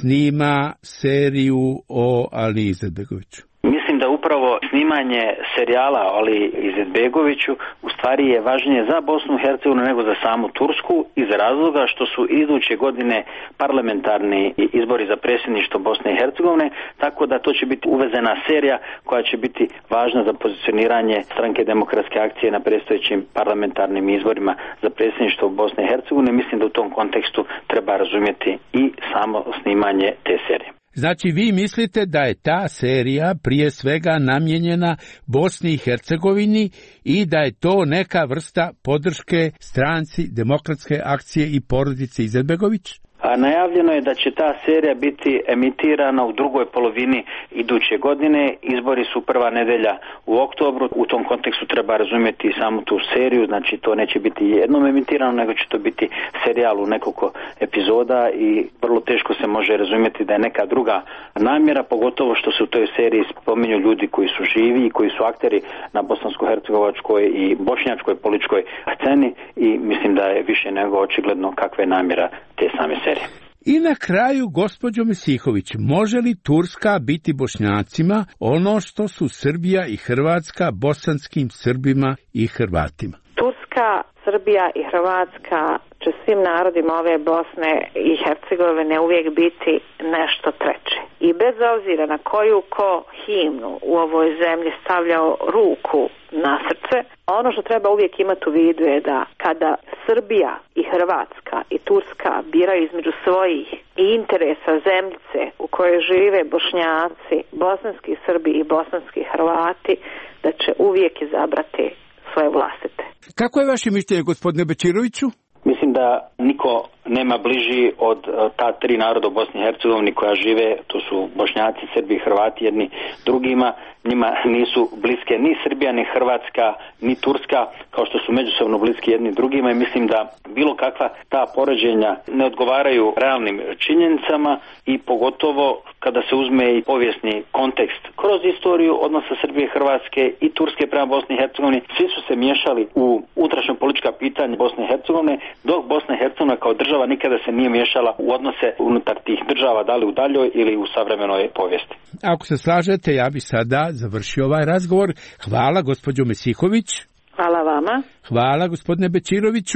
snima seriju o Ali Izetbegoviću? Mislim da upravo snimanje serijala o Ali Izetbegoviću u stvari je važnije za Bosnu i Hercegovinu nego za samu Tursku, iz razloga što su iduće godine parlamentarni izbori za predsjedništvo Bosne i Hercegovine, tako da to će biti uvezena serija koja će biti važna za pozicioniranje Stranke demokratske akcije na predstojećim parlamentarnim izborima za predsjedništvo Bosne i Hercegovine. Mislim da u tom kontekstu treba razumjeti i samo snimanje te serije. Znači, vi mislite da je ta serija prije svega namijenjena Bosni i Hercegovini i da je to neka vrsta podrške Stranci demokratske akcije i porodice Izetbegović? A najavljeno je da će ta serija biti emitirana u drugoj polovini iduće godine. Izbori su prva nedelja u oktobru. U tom kontekstu treba razumjeti i samu tu seriju. Znači, to neće biti jednom emitirano, nego će to biti serijal u nekoliko epizoda i vrlo teško se može razumjeti da je neka druga namjera, pogotovo što se u toj seriji spominju ljudi koji su živi i koji su akteri na bosansko-hercegovačkoj i bošnjačkoj političkoj sceni i mislim da je više nego očigledno kakva je namjera te same serije. I na kraju, gospođo Mesihović, može li Turska biti Bošnjacima ono što su Srbija i Hrvatska bosanskim Srbima i Hrvatima? Turska, Srbija i Hrvatska će svim narodima ove Bosne i Hercegovine uvijek biti nešto treće. I bez obzira na koju ko himnu u ovoj zemlji stavljao ruku na srce, ono što treba uvijek imati u vidu je da kada Srbija i Hrvatska i Turska biraju između svojih i interesa zemljice u kojoj žive Bošnjaci, bosanski Srbi i bosanski Hrvati, da će uvijek izabrati svoje vlastite. Kako je vaše mišljenje, gospodine Bečiroviću? Mislim da niko nema bliži od ta tri naroda u Bosni i Hercegovini koja žive, to su Bošnjaci, Srbi i Hrvati jedni drugima. Njima nisu bliske ni Srbija, ni Hrvatska, ni Turska, kao što su međusobno bliski jedni drugima i mislim da bilo kakva ta poređenja ne odgovaraju realnim činjenicama i pogotovo kada se uzme i povijesni kontekst kroz istoriju odnosa Srbije i Hrvatske i Turske prema Bosni i Hercegovini. Svi su se miješali u unutrašnja politička pitanja Bosne i Hercegovine, dok Bosna i Hercegovina kao država nikada se nije miješala u odnose unutar tih država, da li u daljoj ili u savremenoj povijesti. Ako se slažete, ja bi sada završio ovaj razgovor. Hvala, gospođo Mesihović. Hvala vama. Hvala, gospodine Bečiroviću.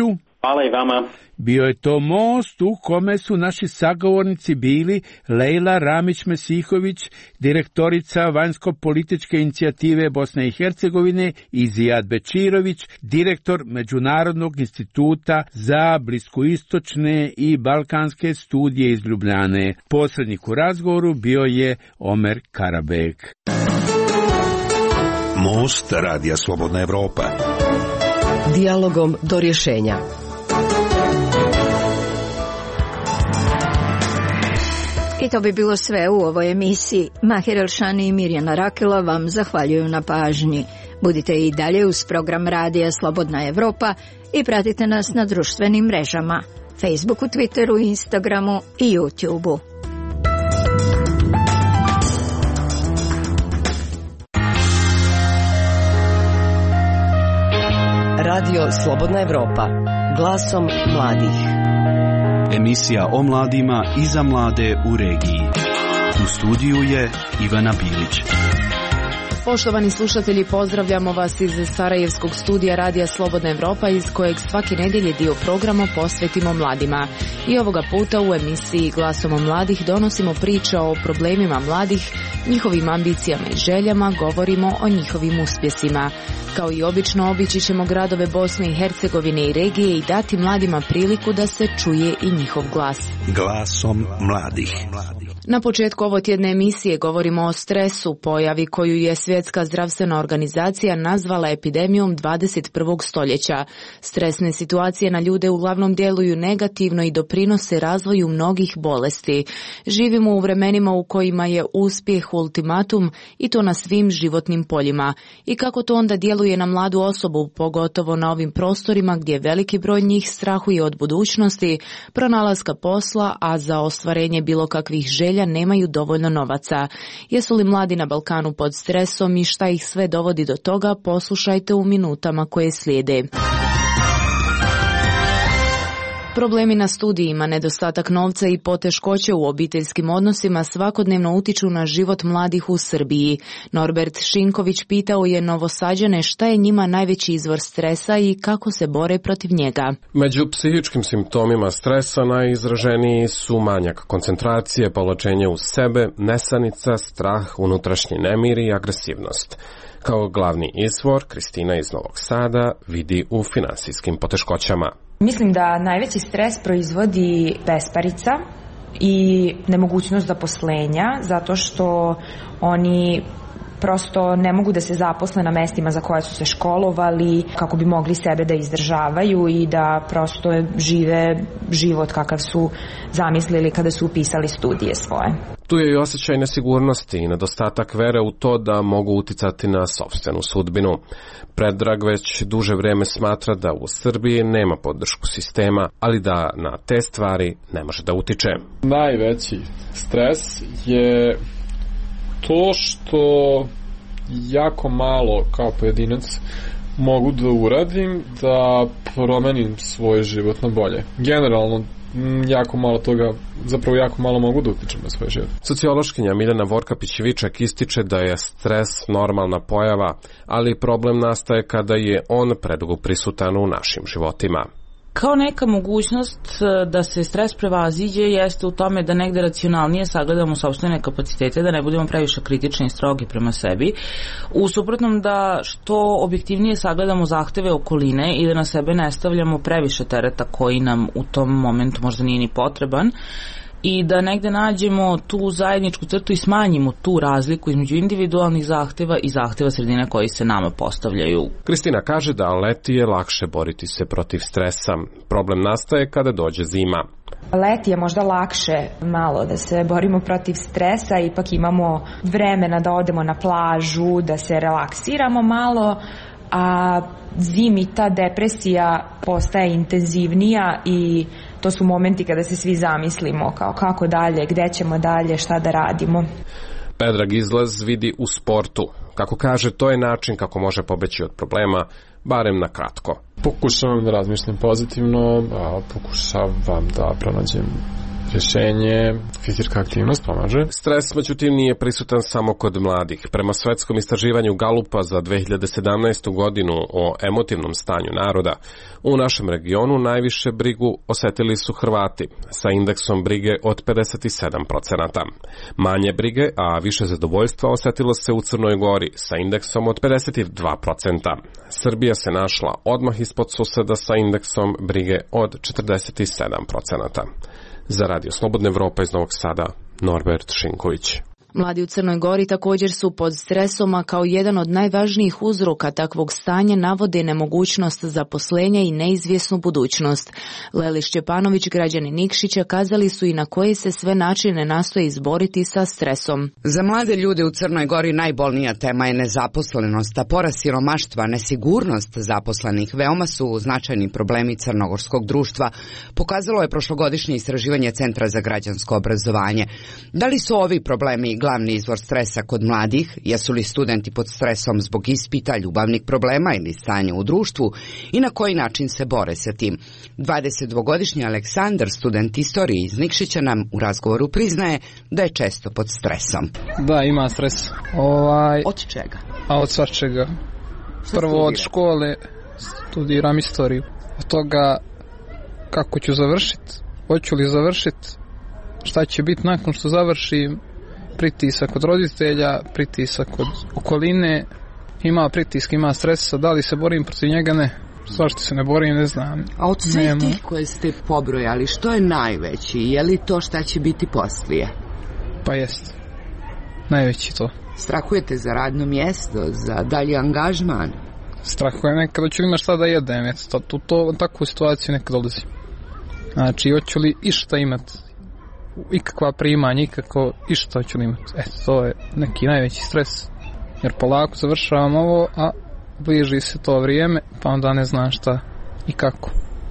Hvala i vama. Bio je to most u kome su naši sagovornici bili Lejla Ramić-Mesihović, direktorica vanjsko-političke inicijative Bosne i Hercegovine, i Zijad Bečirović, direktor Međunarodnog instituta za bliskoistočne i balkanske studije iz Ljubljane. Posrednik u razgovoru bio je Omer Karabek. Most Radija Slobodna Evropa. Dijalogom do rješenja. I to bi bilo sve u ovoj emisiji. Mahir Elšani i Mirjana Rakela vam zahvaljuju na pažnji. Budite i dalje uz program Radija Slobodna Evropa i pratite nas na društvenim mrežama, Facebooku, Twitteru, Instagramu i YouTubeu. Radio Slobodna Evropa, glasom mladih. Emisija o mladima i za mlade u regiji. U studiju je Ivana Bilić. Poštovani slušatelji, pozdravljamo vas iz Sarajevskog studija Radija Slobodna Evropa, iz kojeg svake nedjelje dio programa posvetimo mladima. I ovoga puta u emisiji Glasom mladih donosimo priče o problemima mladih, njihovim ambicijama i željama, govorimo o njihovim uspjesima. Kao i obično, obići ćemo gradove Bosne i Hercegovine i regije i dati mladima priliku da se čuje i njihov glas. Glasom mladih. Na početku ovotjedne emisije govorimo o stresu, pojavi koju je Svjetska zdravstvena organizacija nazvala epidemijom dvadeset prvog stoljeća. Stresne situacije na ljude uglavnom djeluju negativno i doprinose razvoju mnogih bolesti. Živimo u vremenima u kojima je uspjeh ultimatum, i to na svim životnim poljima. I kako to onda djeluje na mladu osobu, pogotovo na ovim prostorima gdje veliki broj njih strahuje od budućnosti, pronalaska posla, a za ostvarenje bilo kakvih želja nemaju dovoljno novaca. Jesu li mladi na Balkanu pod stresom i šta ih sve dovodi do toga, poslušajte u minutama koje slijede. Problemi na studijima, nedostatak novca i poteškoće u obiteljskim odnosima svakodnevno utiču na život mladih u Srbiji. Norbert Šinković pitao je Novosađane šta je njima najveći izvor stresa i kako se bore protiv njega. Među psihičkim simptomima stresa najizraženiji su manjak koncentracije, povlačenje u sebe, nesanica, strah, unutrašnji nemir i agresivnost. Kao glavni izvor, Kristina iz Novog Sada vidi u finansijskim poteškoćama. Mislim da najveći stres proizvodi besparica i nemogućnost zaposlenja, zato što oni prosto ne mogu da se zaposle na mestima za koje su se školovali, kako bi mogli sebe da izdržavaju i da prosto žive život kakav su zamislili kada su upisali studije svoje. Tu je i osjećaj nesigurnosti i nedostatak vere u to da mogu uticati na sopstvenu sudbinu. Predrag već duže vrijeme smatra da u Srbiji nema podršku sistema, ali da na te stvari ne može da utiče. Najveći stres je to što jako malo kao pojedinac mogu da uradim da promenim svoj život na bolje. Generalno jako malo toga, zapravo jako malo mogu da utičem na svoj život. Sociološkinja Miljana Vorkapić-Viček ističe da je stres normalna pojava, ali problem nastaje kada je on predugo prisutan u našim životima. Kao neka mogućnost da se stres prevaziđe jeste u tome da negde racionalnije sagledamo sopstvene kapacitete, da ne budemo previše kritični i strogi prema sebi. U suprotnom da što objektivnije sagledamo zahteve okoline i da na sebe ne stavljamo previše tereta koji nam u tom momentu možda nije ni potreban. I da negde nađemo tu zajedničku crtu i smanjimo tu razliku između individualnih zahteva i zahteva sredine koji se nama postavljaju. Kristina kaže da leti je lakše boriti se protiv stresa. Problem nastaje kada dođe zima. Leti je možda lakše malo da se borimo protiv stresa, ipak imamo vremena da odemo na plažu, da se relaksiramo malo, a zimi ta depresija postaje intenzivnija i to su momenti kada se svi zamislimo kao kako dalje, gde ćemo dalje, šta da radimo. Predrag izlaz vidi u sportu. Kako kaže, to je način kako može pobeći od problema, barem na kratko. Pokušavam da razmišljam pozitivno, a pokušavam da pronađem Rješenje, fizička aktivnost pomaže. Stres, međutim, nije prisutan samo kod mladih. Prema svetskom istraživanju Galupa za dve hiljade sedamnaestu godinu o emotivnom stanju naroda, u našem regionu najviše brigu osetili su Hrvati sa indeksom brige od pedeset sedam procenata. Manje brige, a više zadovoljstva osetilo se u Crnoj Gori sa indeksom od pedeset dva procenta. Srbija se našla odmah ispod suseda sa indeksom brige od četrdeset sedam procenata. Za Radio Slobodna Evropa iz Novog Sada, Norbert Šinković. Mladi u Crnoj Gori također su pod stresom, a kao jedan od najvažnijih uzroka takvog stanja navode nemogućnost zaposlenja i neizvjesnu budućnost. Leli Šćepanović, građani Nikšića, kazali su i na koje se sve načine nastoje izboriti sa stresom. Za mlade ljude u Crnoj Gori najbolnija tema je nezaposlenost, a porast siromaštva, nesigurnost zaposlenih veoma su značajni problemi crnogorskog društva, pokazalo je prošlogodišnje istraživanje Centra za građansko obrazovanje. Da li su ovi problemi glavni izvor stresa kod mladih? Jesu li studenti pod stresom zbog ispita, ljubavnih problema ili stanja u društvu i na koji način se bore sa tim? dvadesetdvogodišnji Aleksandar, student istorije iz Nikšića, nam u razgovoru priznaje da je često pod stresom. Da, ima stres. Ovaj... Od čega? A od svačega. Prvo od škole studiram istoriju. Od toga kako ću završiti, hoću li završiti, šta će biti nakon što završim, pritisak od roditelja, pritisak od okoline, ima pritisak, ima stresa, da li se borim protiv njega, ne. Svašta se ne borim, ne znam. A od svih tih koje ste pobrojali, što je najveći? Je li to šta će biti poslije? Pa jest. Najveći to. Strahujete za radno mjesto, za dalji angažman? Strahujem nekad, hoću li ima šta da jedem, eto, tu to, takvu situaciju nekad dolazi. Znači, hoću li išta imati? Ikakva primanja, ikako išta hoću li imati. Eto, to je neki najveći stres. Jer polako završavam ovo, a bliži se to vrijeme, pa onda ne znam šta i kako.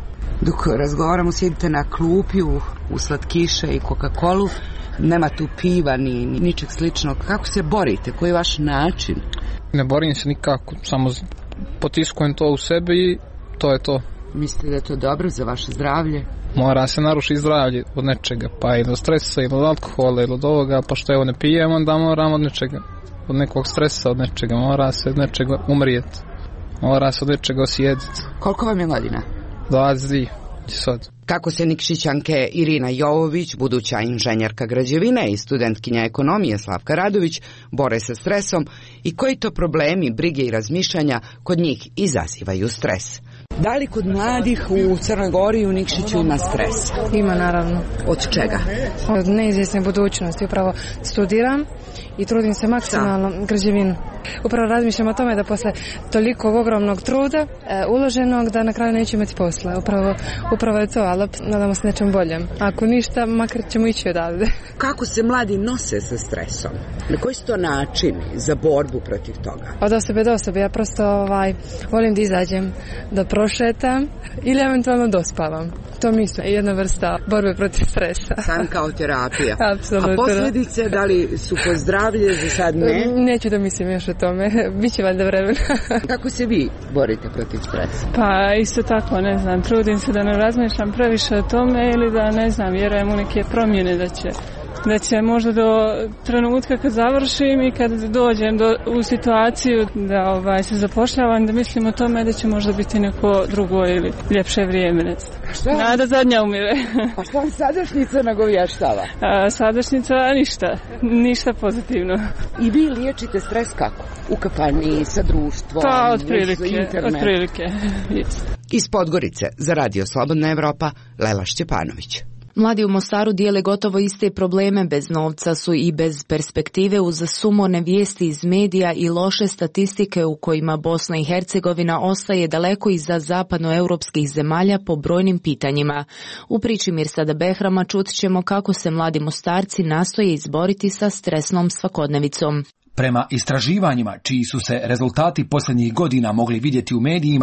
Dok razgovaramo, sjedite na klupi u, u slatkiše i Coca-Colu, nema tu piva ni, ni ničeg sličnog. Kako se borite? Koji je vaš način? Ne borim se nikako, samo potiskujem to u sebi i to je to. Mislite da je to dobro za vaše zdravlje? Mora se narušiti zdravlje od nečega, pa ili od stresa, ili od alkohola, ili od ovoga, pa što evo ne pijem, onda moram od nečega, od nekog stresa, od nečega, mora se od nečega umrijeti, mora se od nečega osjetiti. Koliko vam je godina? dvadeset dvije sad. Kako se Nikšićanke Irina Jovović, buduća inženjerka građevine i studentkinja ekonomije Slavka Radović, bore sa stresom i koji to problemi, brige i razmišljanja kod njih izazivaju stres? Da li kod mladih u Crnoj Gori i u Nikšiću ima stres? Ima, naravno. Od čega? Od neizvjesne budućnosti. Upravo studiram i trudim se maksimalno građevinu. Upravo razmišljam o tome da posle toliko ogromnog truda e, uloženog da na kraju neću imati posla. Upravo, upravo je to, ali nadamo se nečem boljem. Ako ništa, makar ćemo ići odavde. Kako se mladi nose sa stresom? Na koji su to načini za borbu protiv toga? Od osobe do osobe. Ja prosto ovaj, volim da izađem, da prošetam ili eventualno dospavam. To mi je jedna vrsta borbe protiv stresa. Sam kao terapija. Apsolutno. A posljedice, da li su po zdravlje, za sad ne? Neću da mislim još o tome. Biće valjda vremena. Kako se vi borite protiv stresa? Pa isto tako, ne znam, trudim se da ne razmišljam previše o tome ili da, ne znam, vjerujem u neke promjene da će da će možda do trenutka kad završim i kad dođem do, u situaciju da ovaj, se zapošljavam, da mislim o tome da će možda biti neko drugo ili ljepše vrijeme. Ne znam. Nada zadnja umire. A što vam sadašnjica nagovještava? A, sadašnjica ništa, ništa pozitivno. I vi liječite stres kako? U kafani, sa društvom, pa, otprilike, internet? Otprilike, yes. Iz Podgorice za Radio Slobodna Evropa, Lela Šćepanović. Mladi u Mostaru dijele gotovo iste probleme, bez novca su i bez perspektive uz sumorne vijesti iz medija i loše statistike u kojima Bosna i Hercegovina ostaje daleko iza zapadnoeuropskih zemalja po brojnim pitanjima. U priči Mirsada Behrama čut ćemo kako se mladi Mostarci nastoje izboriti sa stresnom svakodnevicom. Prema istraživanjima, čiji su se rezultati posljednjih godina mogli vidjeti u medijima,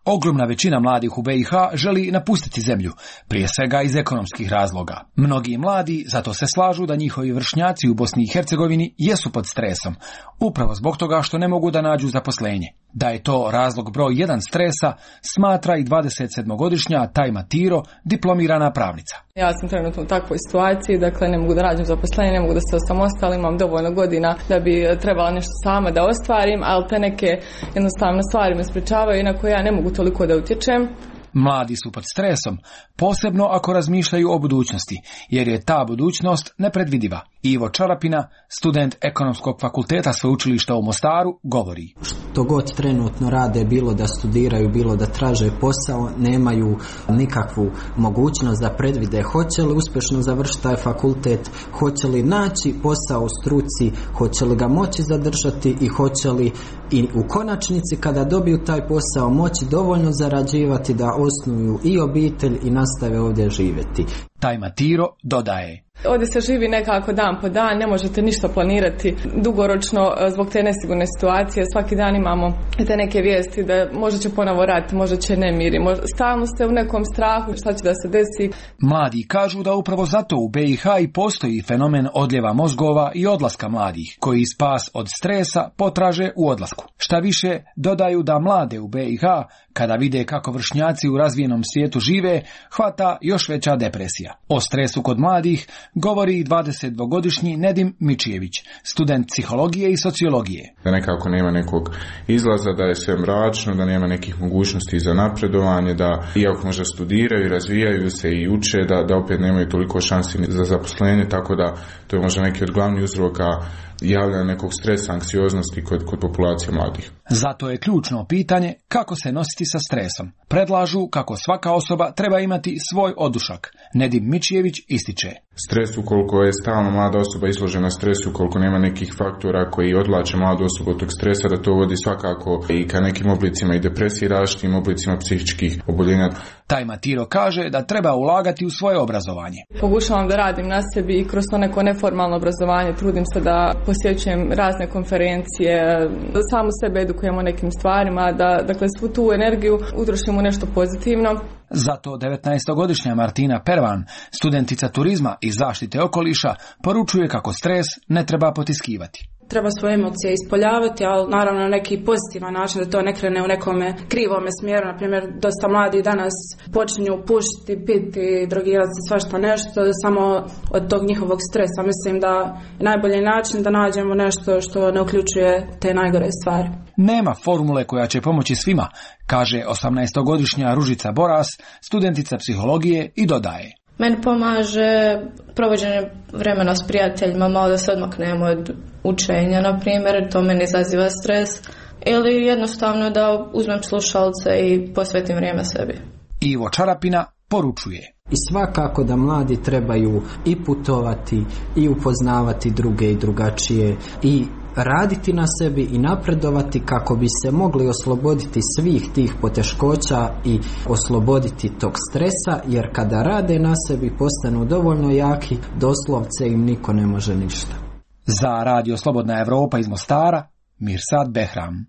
Ogromna većina mladih u B i H želi napustiti zemlju, prije svega iz ekonomskih razloga. Mnogi mladi zato se slažu da njihovi vršnjaci u Bosni i Hercegovini jesu pod stresom, upravo zbog toga što ne mogu da nađu zaposlenje. Da je to razlog broj jedan stresa, smatra i dvadesetsedmogodišnja Tajma Tiro, diplomirana pravnica. Ja sam trenutno u takvoj situaciji, dakle ne mogu da nađem zaposlenje, ne mogu da se osamostalim, imam dovoljno godina da bi trebala nešto sama da ostvarim, ali te neke jednostavne stvari me sprečavaju i na koje ja ne mogu toliko da utječem. Mladi su pod stresom, posebno ako razmišljaju o budućnosti, jer je ta budućnost nepredvidiva. Ivo Čarapina, student Ekonomskog fakulteta Sveučilišta u Mostaru, govori. Što god trenutno rade, bilo da studiraju, bilo da traže posao, nemaju nikakvu mogućnost da predvide hoće li uspješno završiti taj fakultet, hoće li naći posao u struci, hoće li ga moći zadržati i hoće li i u konačnici kada dobiju taj posao moći dovoljno zarađivati da osnuju i obitelj i nastave ovdje živjeti. Tajma Tiro dodaje. Ovdje se živi nekako dan po dan, ne možete ništa planirati dugoročno zbog te nesigurne situacije. Svaki dan imamo te neke vijesti da možda će ponovo rat, možda će nemiri, možda stalno ste u nekom strahu šta će da se desi. Mladi kažu da upravo zato u B i H i postoji fenomen odljeva mozgova i odlaska mladih, koji spas od stresa potraže u odlasku. Šta više, dodaju da mlade u B i H, kada vide kako vršnjaci u razvijenom svijetu žive, hvata još veća depresija. O stresu kod mladih govori i dvadesetdvogodišnji Nedim Mičijević, student psihologije i sociologije. Da nekako nema nekog izlaza, da je sve mračno, da nema nekih mogućnosti za napredovanje, da iako možda studiraju, razvijaju se i uče, da, da opet nemaju toliko šansi za zaposlenje, tako da to je možda neki od glavnih uzroka javljanja nekog stresa, anksioznosti kod, kod populacije mladih. Zato je ključno pitanje kako se nositi sa stresom. Predlažu kako svaka osoba treba imati svoj odušak. Nedim Mičijević ističe. Stres, ukoliko je stalno mlada osoba izložena stresu, ukoliko nema nekih faktora koji odvlače mladu osobu od tog stresa, da to vodi svakako i ka nekim oblicima i depresiji i različitim oblicima psihičkih oboljenja. Tajma Tiro kaže da treba ulagati u svoje obrazovanje. Pokušavam da radim na sebi i kroz to neko neformalno obrazovanje trudim se da posjećujem razne konferencije, da samo sebe edukujem o nekim stvarima, da dakle svu tu energiju utrošim u nešto pozitivno. Zato devetnaestogodišnja Martina Pervan, studentica turizma i zaštite okoliša, poručuje kako stres ne treba potiskivati. Treba svoje emocije ispoljavati, ali naravno na neki pozitivan način, da to ne krene u nekome krivome smjeru. Naprimjer, dosta mladi danas počinju pušiti, piti, drogirati se, svašta nešto, samo od tog njihovog stresa. Mislim da je najbolji način da nađemo nešto što ne uključuje te najgore stvari. Nema formule koja će pomoći svima, kaže osamnaestogodišnja Ružica Boras, studentica psihologije, i dodaje. Meni pomaže provođenje vremena s prijateljima, malo da se odmaknemo od učenja, na primjer, to meni izaziva stres, ili jednostavno da uzmem slušalce i posvetim vrijeme sebi. Ivo Čarapina poručuje. I svakako da mladi trebaju i putovati i upoznavati druge i drugačije i raditi na sebi i napredovati kako bi se mogli osloboditi svih tih poteškoća i osloboditi tog stresa, jer kada rade na sebi postanu dovoljno jaki, doslovce im niko ne može ništa. Za Radio Slobodna Evropa iz Mostara, Mirsad Behram.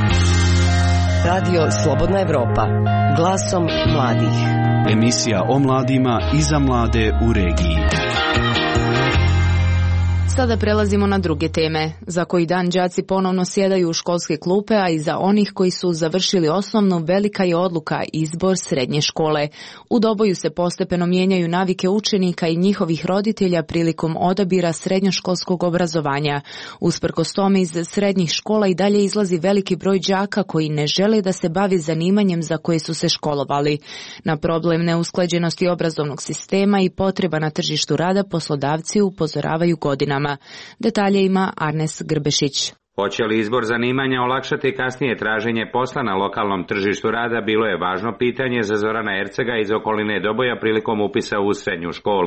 Radio Slobodna Evropa, glasom mladih. Emisija o mladima i za mlade u regiji. Sada prelazimo na druge teme. Za koji dan đaci ponovno sjedaju u školske klupe, a i za onih koji su završili osnovnu velika je odluka izbor srednje škole. U Doboju se postepeno mijenjaju navike učenika i njihovih roditelja prilikom odabira srednjoškolskog obrazovanja. Usprkos tome iz srednjih škola i dalje izlazi veliki broj đaka koji ne žele da se bavi zanimanjem za koje su se školovali. Na problem neusklađenosti obrazovnog sistema i potreba na tržištu rada poslodavci upozoravaju godinama. Detalje ima Arnes Grbešić. Hoće li izbor zanimanja olakšati kasnije traženje posla na lokalnom tržištu rada, bilo je važno pitanje za Zorana Ercega iz okoline Doboja prilikom upisa u srednju školu.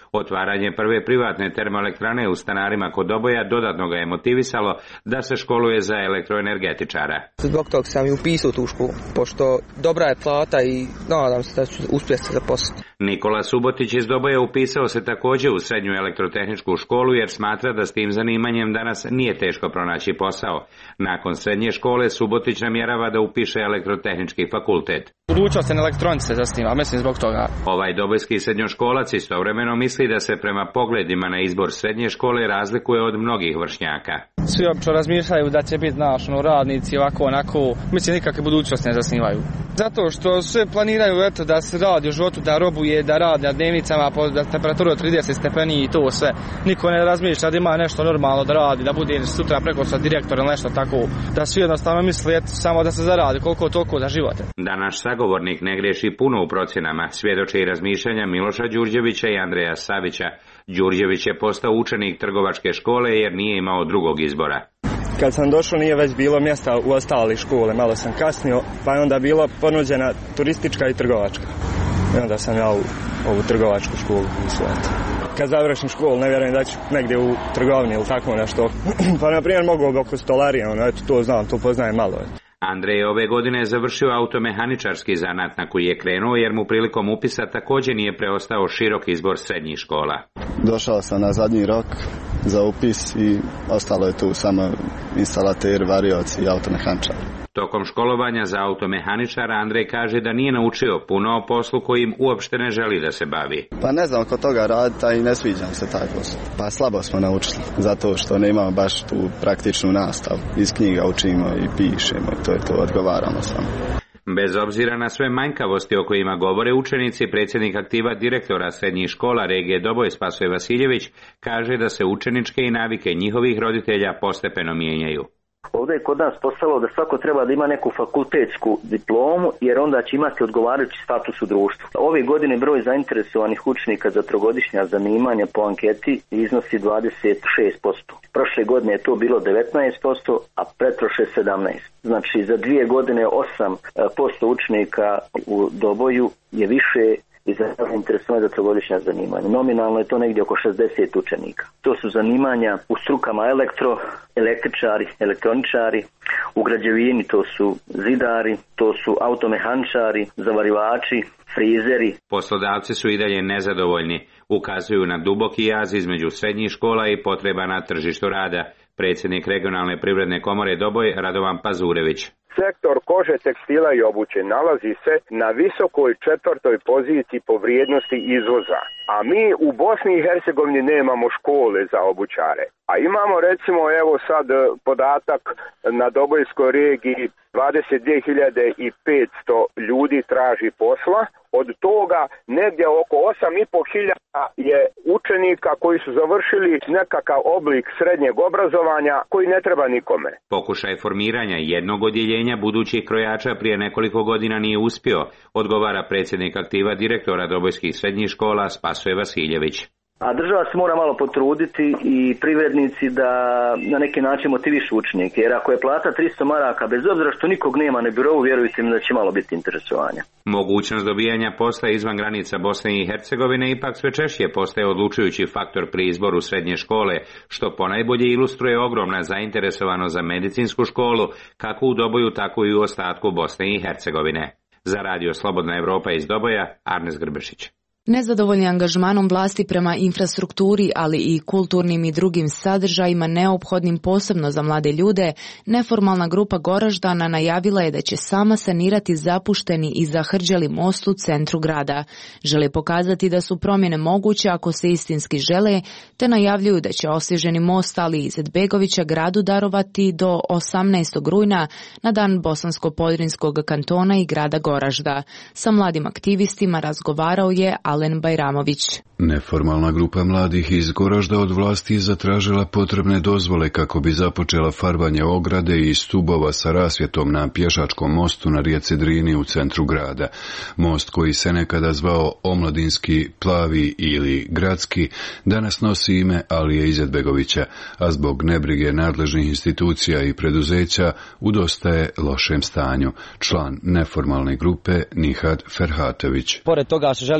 Otvaranje prve privatne termoelektrane u Stanarima kod Doboja dodatno ga je motivisalo da se školuje za elektroenergetičara. Zbog toga sam i upisao tu školu, pošto dobra je plata i nadam se da ću uspjeti se zaposliti. Nikola Subotić iz Doboja upisao se također u srednju elektrotehničku školu jer smatra da s tim zanimanjem danas nije teško pronaći posao. Nakon srednje škole Subotić namjerava da upiše elektrotehnički fakultet. Budućnost na elektronici se zasniva, mislim zbog toga. Ovaj dobojski srednjoškolac istovremeno misli da se prema pogledima na izbor srednje škole razlikuje od mnogih vršnjaka. Svi obično razmišljaju da će biti naš, no, radnici ovako, onako, mislim nikakve budućnosti ne zasnivaju. Zato što sve planiraju eto, da se radi u životu, da robuje, da radi na dnevnicama, da temperaturu od trideset stepeni i to sve. Niko ne razmišlja da ima nešto normalno da radi, da bude sutra preko sa direktor ili nešto tako. Da svi jednostavno misle eto, samo da se zaradi, koliko toliko da živote. Da naš sagovornik ne greši puno u procjenama, svjedoče i razmišljanja Miloša Đurđevića i Andreja Savića. Đurđević je postao učenik trgovačke škole jer nije imao drugog izbora. Kad sam došao nije već bilo mjesta u ostali škole, malo sam kasnio, pa je onda bila ponuđena turistička i trgovačka. I onda sam ja u ovu trgovačku školu mislio. Kad završim školu, ne vjerujem da ću negdje u trgovini ili tako nešto. Pa na primjer mogu oko stolarije, ono, eto, to znam, to poznajem malo. Eto. Andrej je ove godine završio automehaničarski zanat na koji je krenuo jer mu prilikom upisa također nije preostao širok izbor srednjih škola. Došao sam na zadnji rok za upis i ostalo je tu samo instalater, varioci i automehaničar. Tokom školovanja za automehaničara Andrej kaže da nije naučio puno o poslu kojim uopšte ne želi da se bavi. Pa ne znam oko toga raditi, a i ne sviđam se taj posao. Pa slabo smo naučili, zato što ne imamo baš tu praktičnu nastavu. Iz knjiga učimo i pišemo i to je to, odgovaramo samo. Bez obzira na sve manjkavosti o kojima govore učenici, predsjednik aktiva direktora srednjih škola regije Doboj Spasoje Vasiljević kaže da se učeničke i navike njihovih roditelja postepeno mijenjaju. Ovdje je kod nas postalo da svako treba da ima neku fakultetsku diplomu jer onda će imati odgovarajući status u društvu. Ove godine broj zainteresovanih učenika za trogodišnja zanimanja po anketi iznosi dvadeset šest posto. Prošle godine je to bilo devetnaest posto, a pretprošle sedamnaest posto. Znači za dvije godine osam posto učenika u Doboju je više i za interesovanje za trogodišnja zanimanja. Nominalno je to negdje oko šezdeset učenika. To su zanimanja u strukama elektro, električari, elektroničari, u građevini to su zidari, to su automehaničari, zavarivači, frizeri. Poslodavci su i dalje nezadovoljni. Ukazuju na duboki jaz između srednjih škola i potreba na tržištu rada. Predsjednik regionalne privredne komore Doboj Radovan Pazurević. Sektor kože, tekstila i obuće nalazi se na visokoj četvrtoj poziciji po vrijednosti izvoza. A mi u Bosni i Hercegovini nemamo škole za obućare. A imamo recimo evo sad podatak na Dobojskoj regiji dvadeset dvije hiljade petsto ljudi traži posla. Od toga negdje oko osam i po hiljada je učenika koji su završili nekakav oblik srednjeg obrazovanja koji ne treba nikome. Pokušaj formiranja jednog odjeljenja budućih krojača prije nekoliko godina nije uspio, odgovara predsjednik aktiva direktora Dobojskih srednjih škola Spasoje Vasiljević. A država se mora malo potruditi i privrednici da na neki način motivišu učenike, jer ako je plata tristo maraka, bez obzira što nikog nema na birovu, vjerujte mi da će malo biti interesovanja. Mogućnost dobijanja posla izvan granica Bosne i Hercegovine ipak sve češće postaje odlučujući faktor pri izboru srednje škole, što ponajbolje ilustruje ogromna zainteresovanost za medicinsku školu, kako u Doboju, tako i u ostatku Bosne i Hercegovine. Za radio Slobodna Evropa iz Doboja, Arnes Grbešić. Nezadovoljni angažmanom vlasti prema infrastrukturi, ali i kulturnim i drugim sadržajima neophodnim posebno za mlade ljude, neformalna grupa Goraždana najavila je da će sama sanirati zapušteni i zahrđeli most u centru grada. Žele pokazati da su promjene moguće ako se istinski žele, te najavljuju da će osvježeni most Ali Izetbegovića gradu darovati do osamnaestog rujna na dan Bosansko-Podrinskog kantona i grada Goražda. Sa mladim aktivistima razgovarao je Alen Bajramović. Neformalna grupa mladih iz Goražda od vlasti zatražila potrebne dozvole kako bi započela farbanje ograde i stubova sa rasvjetom na pješačkom mostu na rijeci Drini u centru grada. Most koji se nekada zvao Omladinski, Plavi ili Gradski danas nosi ime Alije Izetbegovića, a zbog nebrige nadležnih institucija i preduzeća u dosta je lošem stanju. Član neformalne grupe Nihad Ferhatović. Pored toga što želimo da to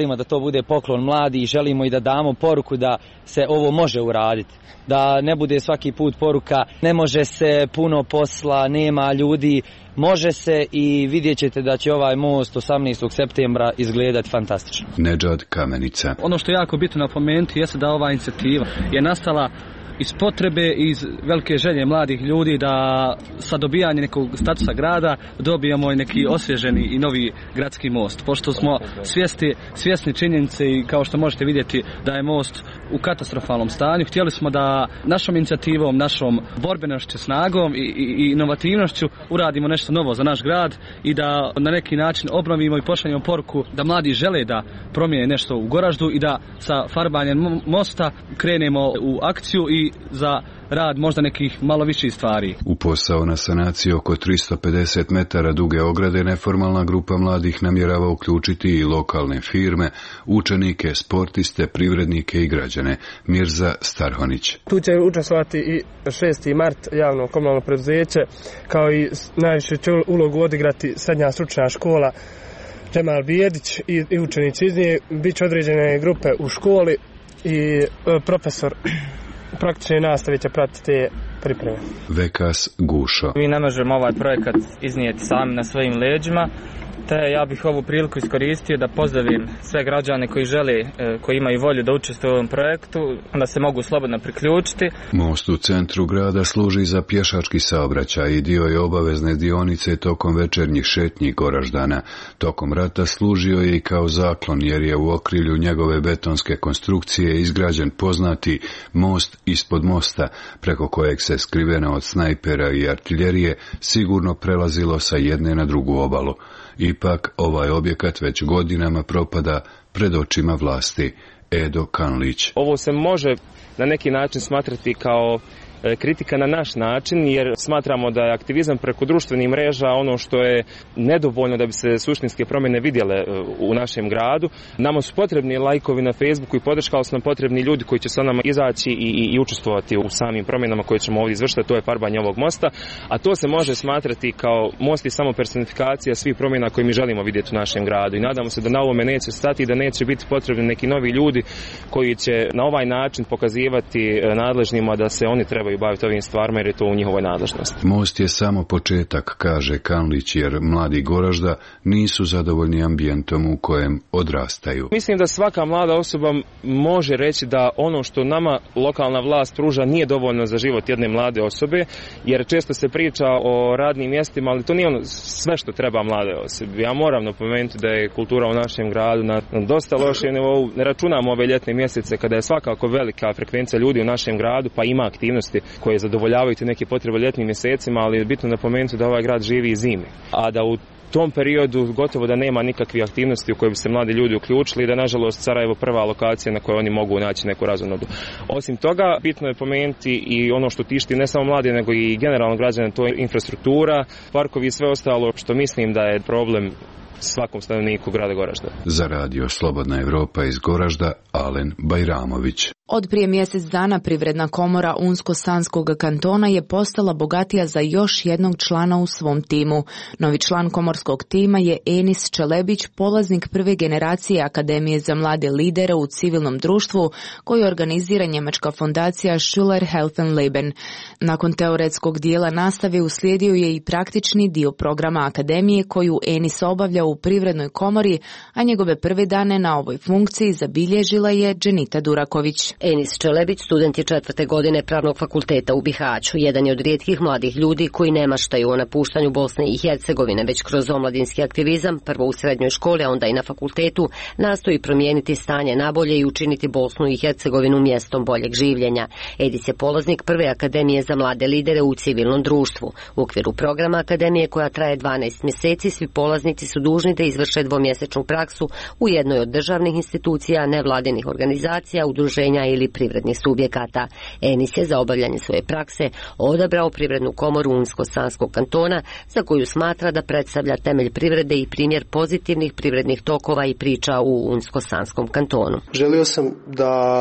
bude poklon mladi i želimo i da damo poruku da se ovo može uraditi. Da ne bude svaki put poruka ne može se, puno posla, nema ljudi. Može se i vidjet ćete da će ovaj most osamnaestog septembra izgledati fantastično. Nedžad Kamenica. Ono što je jako bitno napomenuti jeste da ova inicijativa je nastala iz potrebe, iz velike želje mladih ljudi da sa dobijanjem nekog statusa grada dobijamo i neki osvježeni i novi gradski most. Pošto smo svjesni, svjesni činjenice i kao što možete vidjeti da je most u katastrofalnom stanju, htjeli smo da našom inicijativom, našom borbenošću, snagom i, i, i inovativnošću uradimo nešto novo za naš grad i da na neki način obnovimo i pošaljemo poruku da mladi žele da promijene nešto u Goraždu i da sa farbanjem mosta krenemo u akciju i za rad možda nekih malo viših stvari. U posao na sanaciji oko tristo pedeset metara duge ograde neformalna grupa mladih namjerava uključiti i lokalne firme, učenike, sportiste, privrednike i građane. Mirza Starhonić. Tu će učestvovati i šesti mart javno komunalno preduzeće, kao i najviše će ulogu odigrati srednja stručna škola Džemal Bijedić i, i učenici iz nje. Biće određene grupe u školi i e, profesor praktične nastave će pratiti te pripreme. Vekas Gušo. Mi ne možemo ovaj projekat iznijeti sami na svojim leđima, te ja bih ovu priliku iskoristio da pozdravim sve građane koji žele, koji imaju volju da učestvuju u ovom projektu, da se mogu slobodno priključiti. Most u centru grada služi za pješački saobraćaj i dio je obavezne dionice tokom večernjih šetnji Goraždana. Tokom rata služio je i kao zaklon jer je u okrilju njegove betonske konstrukcije izgrađen poznati most ispod mosta, preko kojeg se skriveno od snajpera i artiljerije sigurno prelazilo sa jedne na drugu obalu. Ipak, ovaj objekat već godinama propada pred očima vlasti. Edo Kanlić. Ovo se može na neki način smatrati kao kritika na naš način, jer smatramo da je aktivizam preko društvenih mreža ono što je nedovoljno da bi se suštinske promjene vidjele u našem gradu. Nama su potrebni lajkovi na Facebooku i podrška, ali su nam potrebni ljudi koji će sa nama izaći i, i, i učestvovati u samim promjenama koje ćemo ovdje izvršiti, to je farbanje ovog mosta, a to se može smatrati kao most i samo personifikacija svih promjena koje mi želimo vidjeti u našem gradu i nadamo se da na ovome neće stati i da neće biti potrebni neki novi ljudi koji će na ovaj način pokazivati nadležnima da se oni trebaju baviti ovim stvarima jer je to u njihovoj nadležnosti. Most je samo početak, kaže Kanlić, jer mladi Goražda nisu zadovoljni ambijentom u kojem odrastaju. Mislim da svaka mlada osoba može reći da ono što nama lokalna vlast pruža nije dovoljno za život jedne mlade osobe, jer često se priča o radnim mjestima, ali to nije ono sve što treba mlade osobe. Ja moram napomenuti da je kultura u našem gradu na dosta lošem nivou. Ne računamo ove ljetne mjesece kada je svakako velika frekvencija ljudi u našem gradu, pa ima aktivnosti koje zadovoljavaju te neke potrebe ljetnim mjesecima, ali je bitno napomenuti da ovaj grad živi i zimi. A da u tom periodu gotovo da nema nikakve aktivnosti u koje bi se mladi ljudi uključili i da nažalost Sarajevo prva lokacija na kojoj oni mogu naći neku razonodu. Osim toga, bitno je pomenuti i ono što tišti ne samo mladi nego i generalno građane, to je infrastruktura, parkovi i sve ostalo što mislim da je problem svakom stanovniku grada Goražda. Za radio Slobodna Evropa iz Goražda, Alen Bajramović. Od prije mjesec dana Privredna komora Unsko-Sanskog kantona je postala bogatija za još jednog člana u svom timu. Novi član komorskog tima je Enis Čelebić, polaznik prve generacije Akademije za mlade lidere u civilnom društvu koju organizira njemačka fondacija Schüler Helfen Leben. Nakon teoretskog dijela nastave uslijedio je i praktični dio programa Akademije koju Enis obavlja u Privrednoj komori, a njegove prve dane na ovoj funkciji zabilježila je Dženita Duraković. Enis Čelebić, student je četvrte godine Pravnog fakulteta u Bihaću. Jedan je od rijetkih mladih ljudi koji ne maštaju o napuštanju Bosne i Hercegovine, već kroz omladinski aktivizam, prvo u srednjoj školi, a onda i na fakultetu, nastoji promijeniti stanje nabolje i učiniti Bosnu i Hercegovinu mjestom boljeg življenja. Edis je polaznik prve Akademije za mlade lidere u civilnom društvu. U okviru programa Akademije koja traje dvanaest mjeseci, svi polaznici su dužni da izvrše dvomjesečnu praksu u jednoj od državnih institucija, nevladinih organizacija, udruženja ili privrednih subjekata. Enis je za obavljanje svoje prakse odabrao Privrednu komoru Unsko-Sanskog kantona, za koju smatra da predstavlja temelj privrede i primjer pozitivnih privrednih tokova i priča u Unsko-Sanskom kantonu. Želio sam da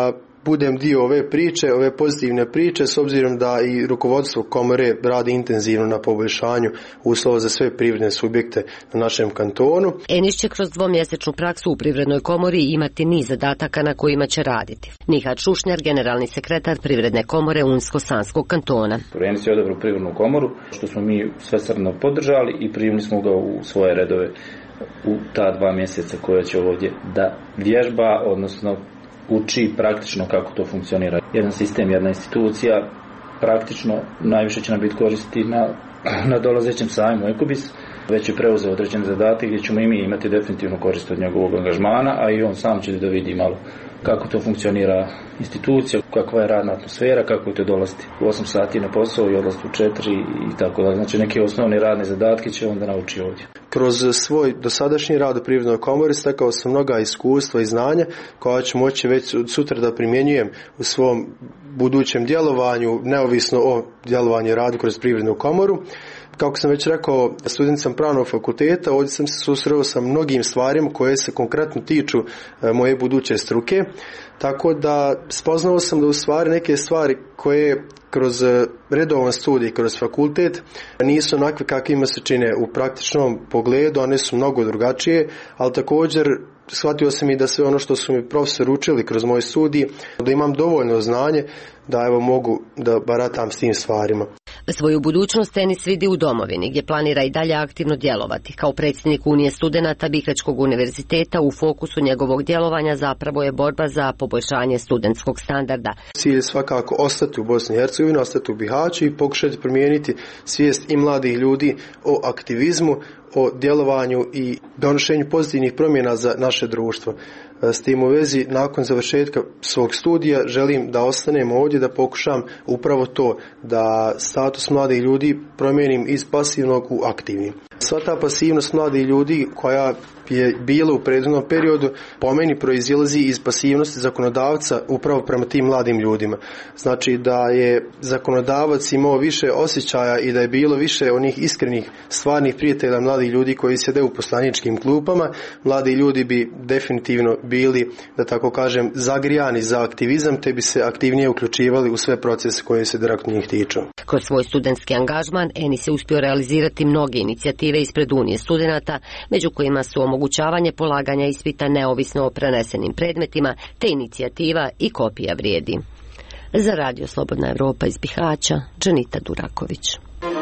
budem dio ove priče, ove pozitivne priče, s obzirom da i rukovodstvo komore radi intenzivno na poboljšanju uslova za sve privredne subjekte na našem kantonu. Enis će kroz dvomjesečnu praksu u Privrednoj komori imati niz zadataka na kojima će raditi. Nihat Šušnjar, generalni sekretar Privredne komore Unsko-Sanskog kantona. Enis je odabrao Privrednu komoru, što smo mi svesrdno podržali i primili smo ga u svoje redove u ta dva mjeseca koja će ovdje da vježba, odnosno uči praktično kako to funkcionira. Jedan sistem, jedna institucija, praktično najviše će nam biti koristiti na, na dolazećem sajmu Ekobis. Već je preuzeo određene zadatke gdje ćemo i mi imati definitivno korist od njegovog angažmana, a i on sam će da vidi malo kako to funkcionira institucija, kakva je radna atmosfera, kako je to dolaziti u osam sati na posao i odlaziti u četiri i tako da. Znači neke osnovne radne zadatke će onda nauči ovdje. Kroz svoj dosadašnji rad u Privrednoj komori stekao sam mnoga iskustva i znanja koja ću moći već sutra da primjenjujem u svom budućem djelovanju, neovisno o djelovanju i radu kroz Privrednu komoru. Kako sam već rekao, student sam pravnog fakulteta, ovdje sam se susreo sa mnogim stvarima koje se konkretno tiču moje buduće struke, tako da spoznao sam da u stvari neke stvari koje kroz redovan studij, kroz fakultet nisu onakve kakvima se čine u praktičnom pogledu, one su mnogo drugačije, ali također shvatio sam i da sve ono što su mi profesori učili kroz moj studij, da imam dovoljno znanje da evo mogu da baratam s tim stvarima. Svoju budućnost Enis vidi u domovini, gdje planira i dalje aktivno djelovati. Kao predsjednik Unije studenata Bihaćkog univerziteta u fokusu njegovog djelovanja zapravo je borba za poboljšanje studentskog standarda. Cilj je svakako ostati u Bosni i Hercegovini, ostati u Bihaću i pokušati promijeniti svijest i mladih ljudi o aktivizmu, o djelovanju i donošenju pozitivnih promjena za naše društvo. S tim u vezi, nakon završetka svog studija, želim da ostanem ovdje, da pokušam upravo to, da status mladih ljudi promijenim iz pasivnog u aktivni. Sva ta pasivnost mladih ljudi koja je bila u prethodnom periodu, po meni proizilazi iz pasivnosti zakonodavca upravo prema tim mladim ljudima. Znači da je zakonodavac imao više osjećaja i da je bilo više onih iskrenih, stvarnih prijatelja mladih ljudi koji sjede u poslaničkim klupama, mladi ljudi bi definitivno bili, da tako kažem, zagrijani za aktivizam, te bi se aktivnije uključivali u sve procese koje se direktno njih tiču. Kroz svoj studentski angažman Enis je uspio realizirati mnoge inicijative ispred Unije studenata, među kojima su omogućavanje polaganja ispita neovisno o prenesenim predmetima, te inicijativa i kopija vrijedi. Za Radio Slobodna Evropa iz Bihaća, Džanita Duraković.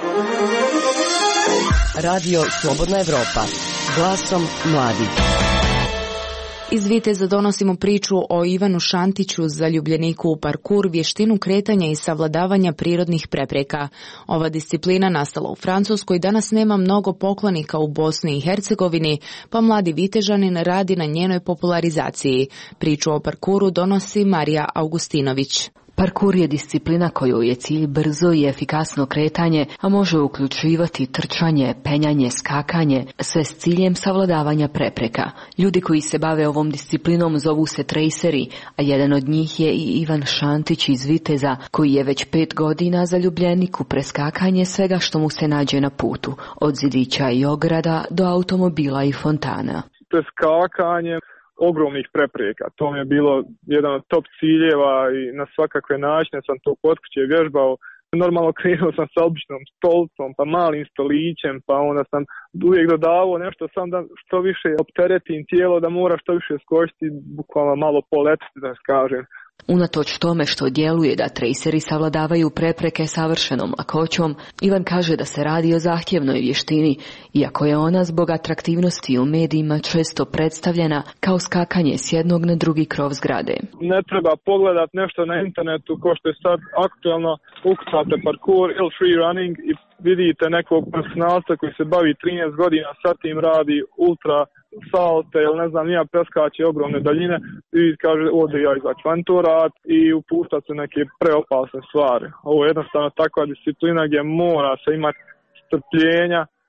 Radio Slobodna Evropa, glasom mladih. Iz Viteza donosimo priču o Ivanu Šantiću, zaljubljeniku u parkur, vještinu kretanja i savladavanja prirodnih prepreka. Ova disciplina nastala u Francuskoj danas nema mnogo poklonika u Bosni i Hercegovini, pa mladi Vitežanin radi na njenoj popularizaciji. Priču o parkuru donosi Marija Augustinović. Parkur je disciplina kojoj je cilj brzo i efikasno kretanje, a može uključivati trčanje, penjanje, skakanje, sve s ciljem savladavanja prepreka. Ljudi koji se bave ovom disciplinom zovu se trejseri, a jedan od njih je i Ivan Šantić iz Viteza, koji je već pet godina zaljubljenik u preskakanje svega što mu se nađe na putu, od zidića i ograda do automobila i fontana. Preskakanje ogromnih prepreka. To mi je bilo jedan od top ciljeva i na svakakve načine sam to kod kuće vježbao. Normalno krenuo sam sa običnom stolcom, pa malim stolićem, pa onda sam uvijek dodavao nešto sam da što više opteretim tijelo, da mora što više skočiti, bukvalno malo poletiti, da kažem. Unatoč tome što djeluje da trejseri savladavaju prepreke savršenom lakoćom, Ivan kaže da se radi o zahtjevnoj vještini, iako je ona zbog atraktivnosti u medijima često predstavljena kao skakanje s jednog na drugi krov zgrade. Ne treba pogledat nešto na internetu ko što je sad aktualno, ukucate parkour ili free running i vidite nekog profesionalca koji se bavi trinaest godina, sad tim radi ultra salte ili ne znam, nija preskače ogromne daljine i kaže ovdje ja izaći van to rad i upuštat se neke preopasne stvari. Ovo je jednostavno takva disciplina gdje mora se imati strpljenja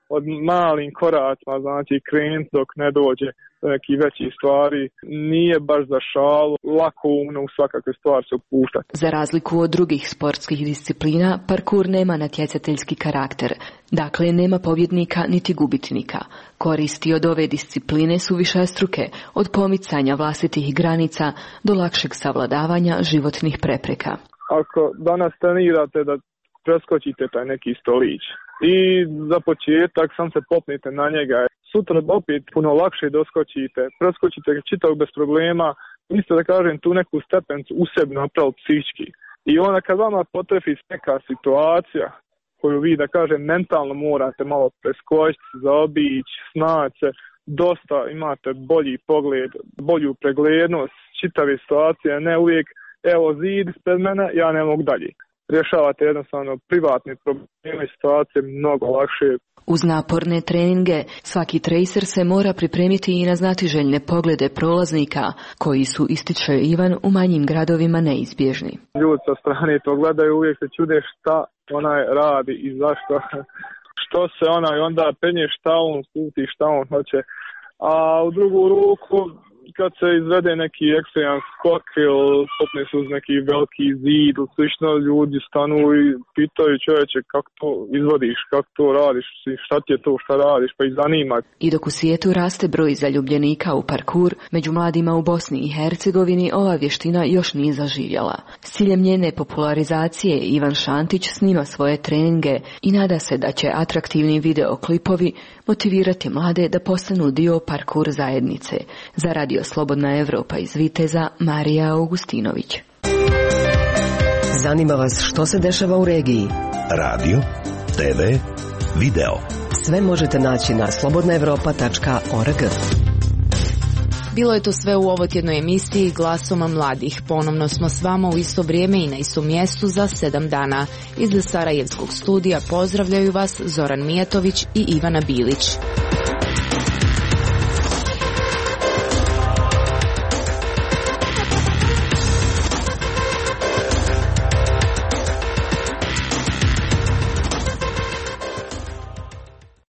od malim koracima, znači krenuti dok ne dođe do nekih većih stvari. Nije baš za šalu, lako umno u svakakve stvari se upuštati. Za razliku od drugih sportskih disciplina, parkur nema natjecateljski karakter. Dakle, nema pobjednika niti gubitnika. Koristi od ove discipline su višestruke, od pomicanja vlastitih granica do lakšeg savladavanja životnih prepreka. Ako danas trenirate da preskočite taj neki stolić i za početak sam se popnite na njega, sutra opet puno lakše doskočite, preskočite čitav bez problema, isto da kažem tu neku stepencu u sebi napraviti psihički. I onda kad vama potrefi neka situacija koju vi, da kažem, mentalno morate malo preskočiti, zaobići, snaći se, dosta imate bolji pogled, bolju preglednost čitave situacije, ne uvijek evo zid ispred mene, ja ne mogu dalje. Rješavate jednostavno privatne probleme i situacije mnogo lakše. Uz naporne treninge, svaki tracer se mora pripremiti i na znatiželjne poglede prolaznika, koji su, ističe Ivan, u manjim gradovima neizbježni. Ljudi sa strane to gledaju, uvijek se čude šta onaj radi i zašto, što se onaj onda penje, šta on skuti, šta on hoće. A u drugu ruku, kad se izvede neki ekstreman skok ili popne se uz neki veliki zid ili slično, ljudi stanu i pitaju čovječe kako to izvodiš, kako to radiš, šta ti je to šta radiš, pa ih zanima. I dok u svijetu raste broj zaljubljenika u parkur, među mladima u Bosni i Hercegovini ova vještina još nije zaživjela. S ciljem njene popularizacije Ivan Šantić snima svoje treninge i nada se da će atraktivni videoklipovi motivirati mlade da postanu dio parkur zajednice. Za Radio Slobodna Evropa iz Viteza, Marija Augustinović. Zanima vas što se dešava u regiji? Radio, te ve, video. Sve možete naći na slobodna evropa tačka org. Bilo je to sve u ovotjednoj emisiji Glasom mladih. Ponovno smo s vama u isto vrijeme i na istom mjestu za sedam dana. Iz Sarajevskog studija pozdravljaju vas Zoran Mijatović i Ivana Bilić.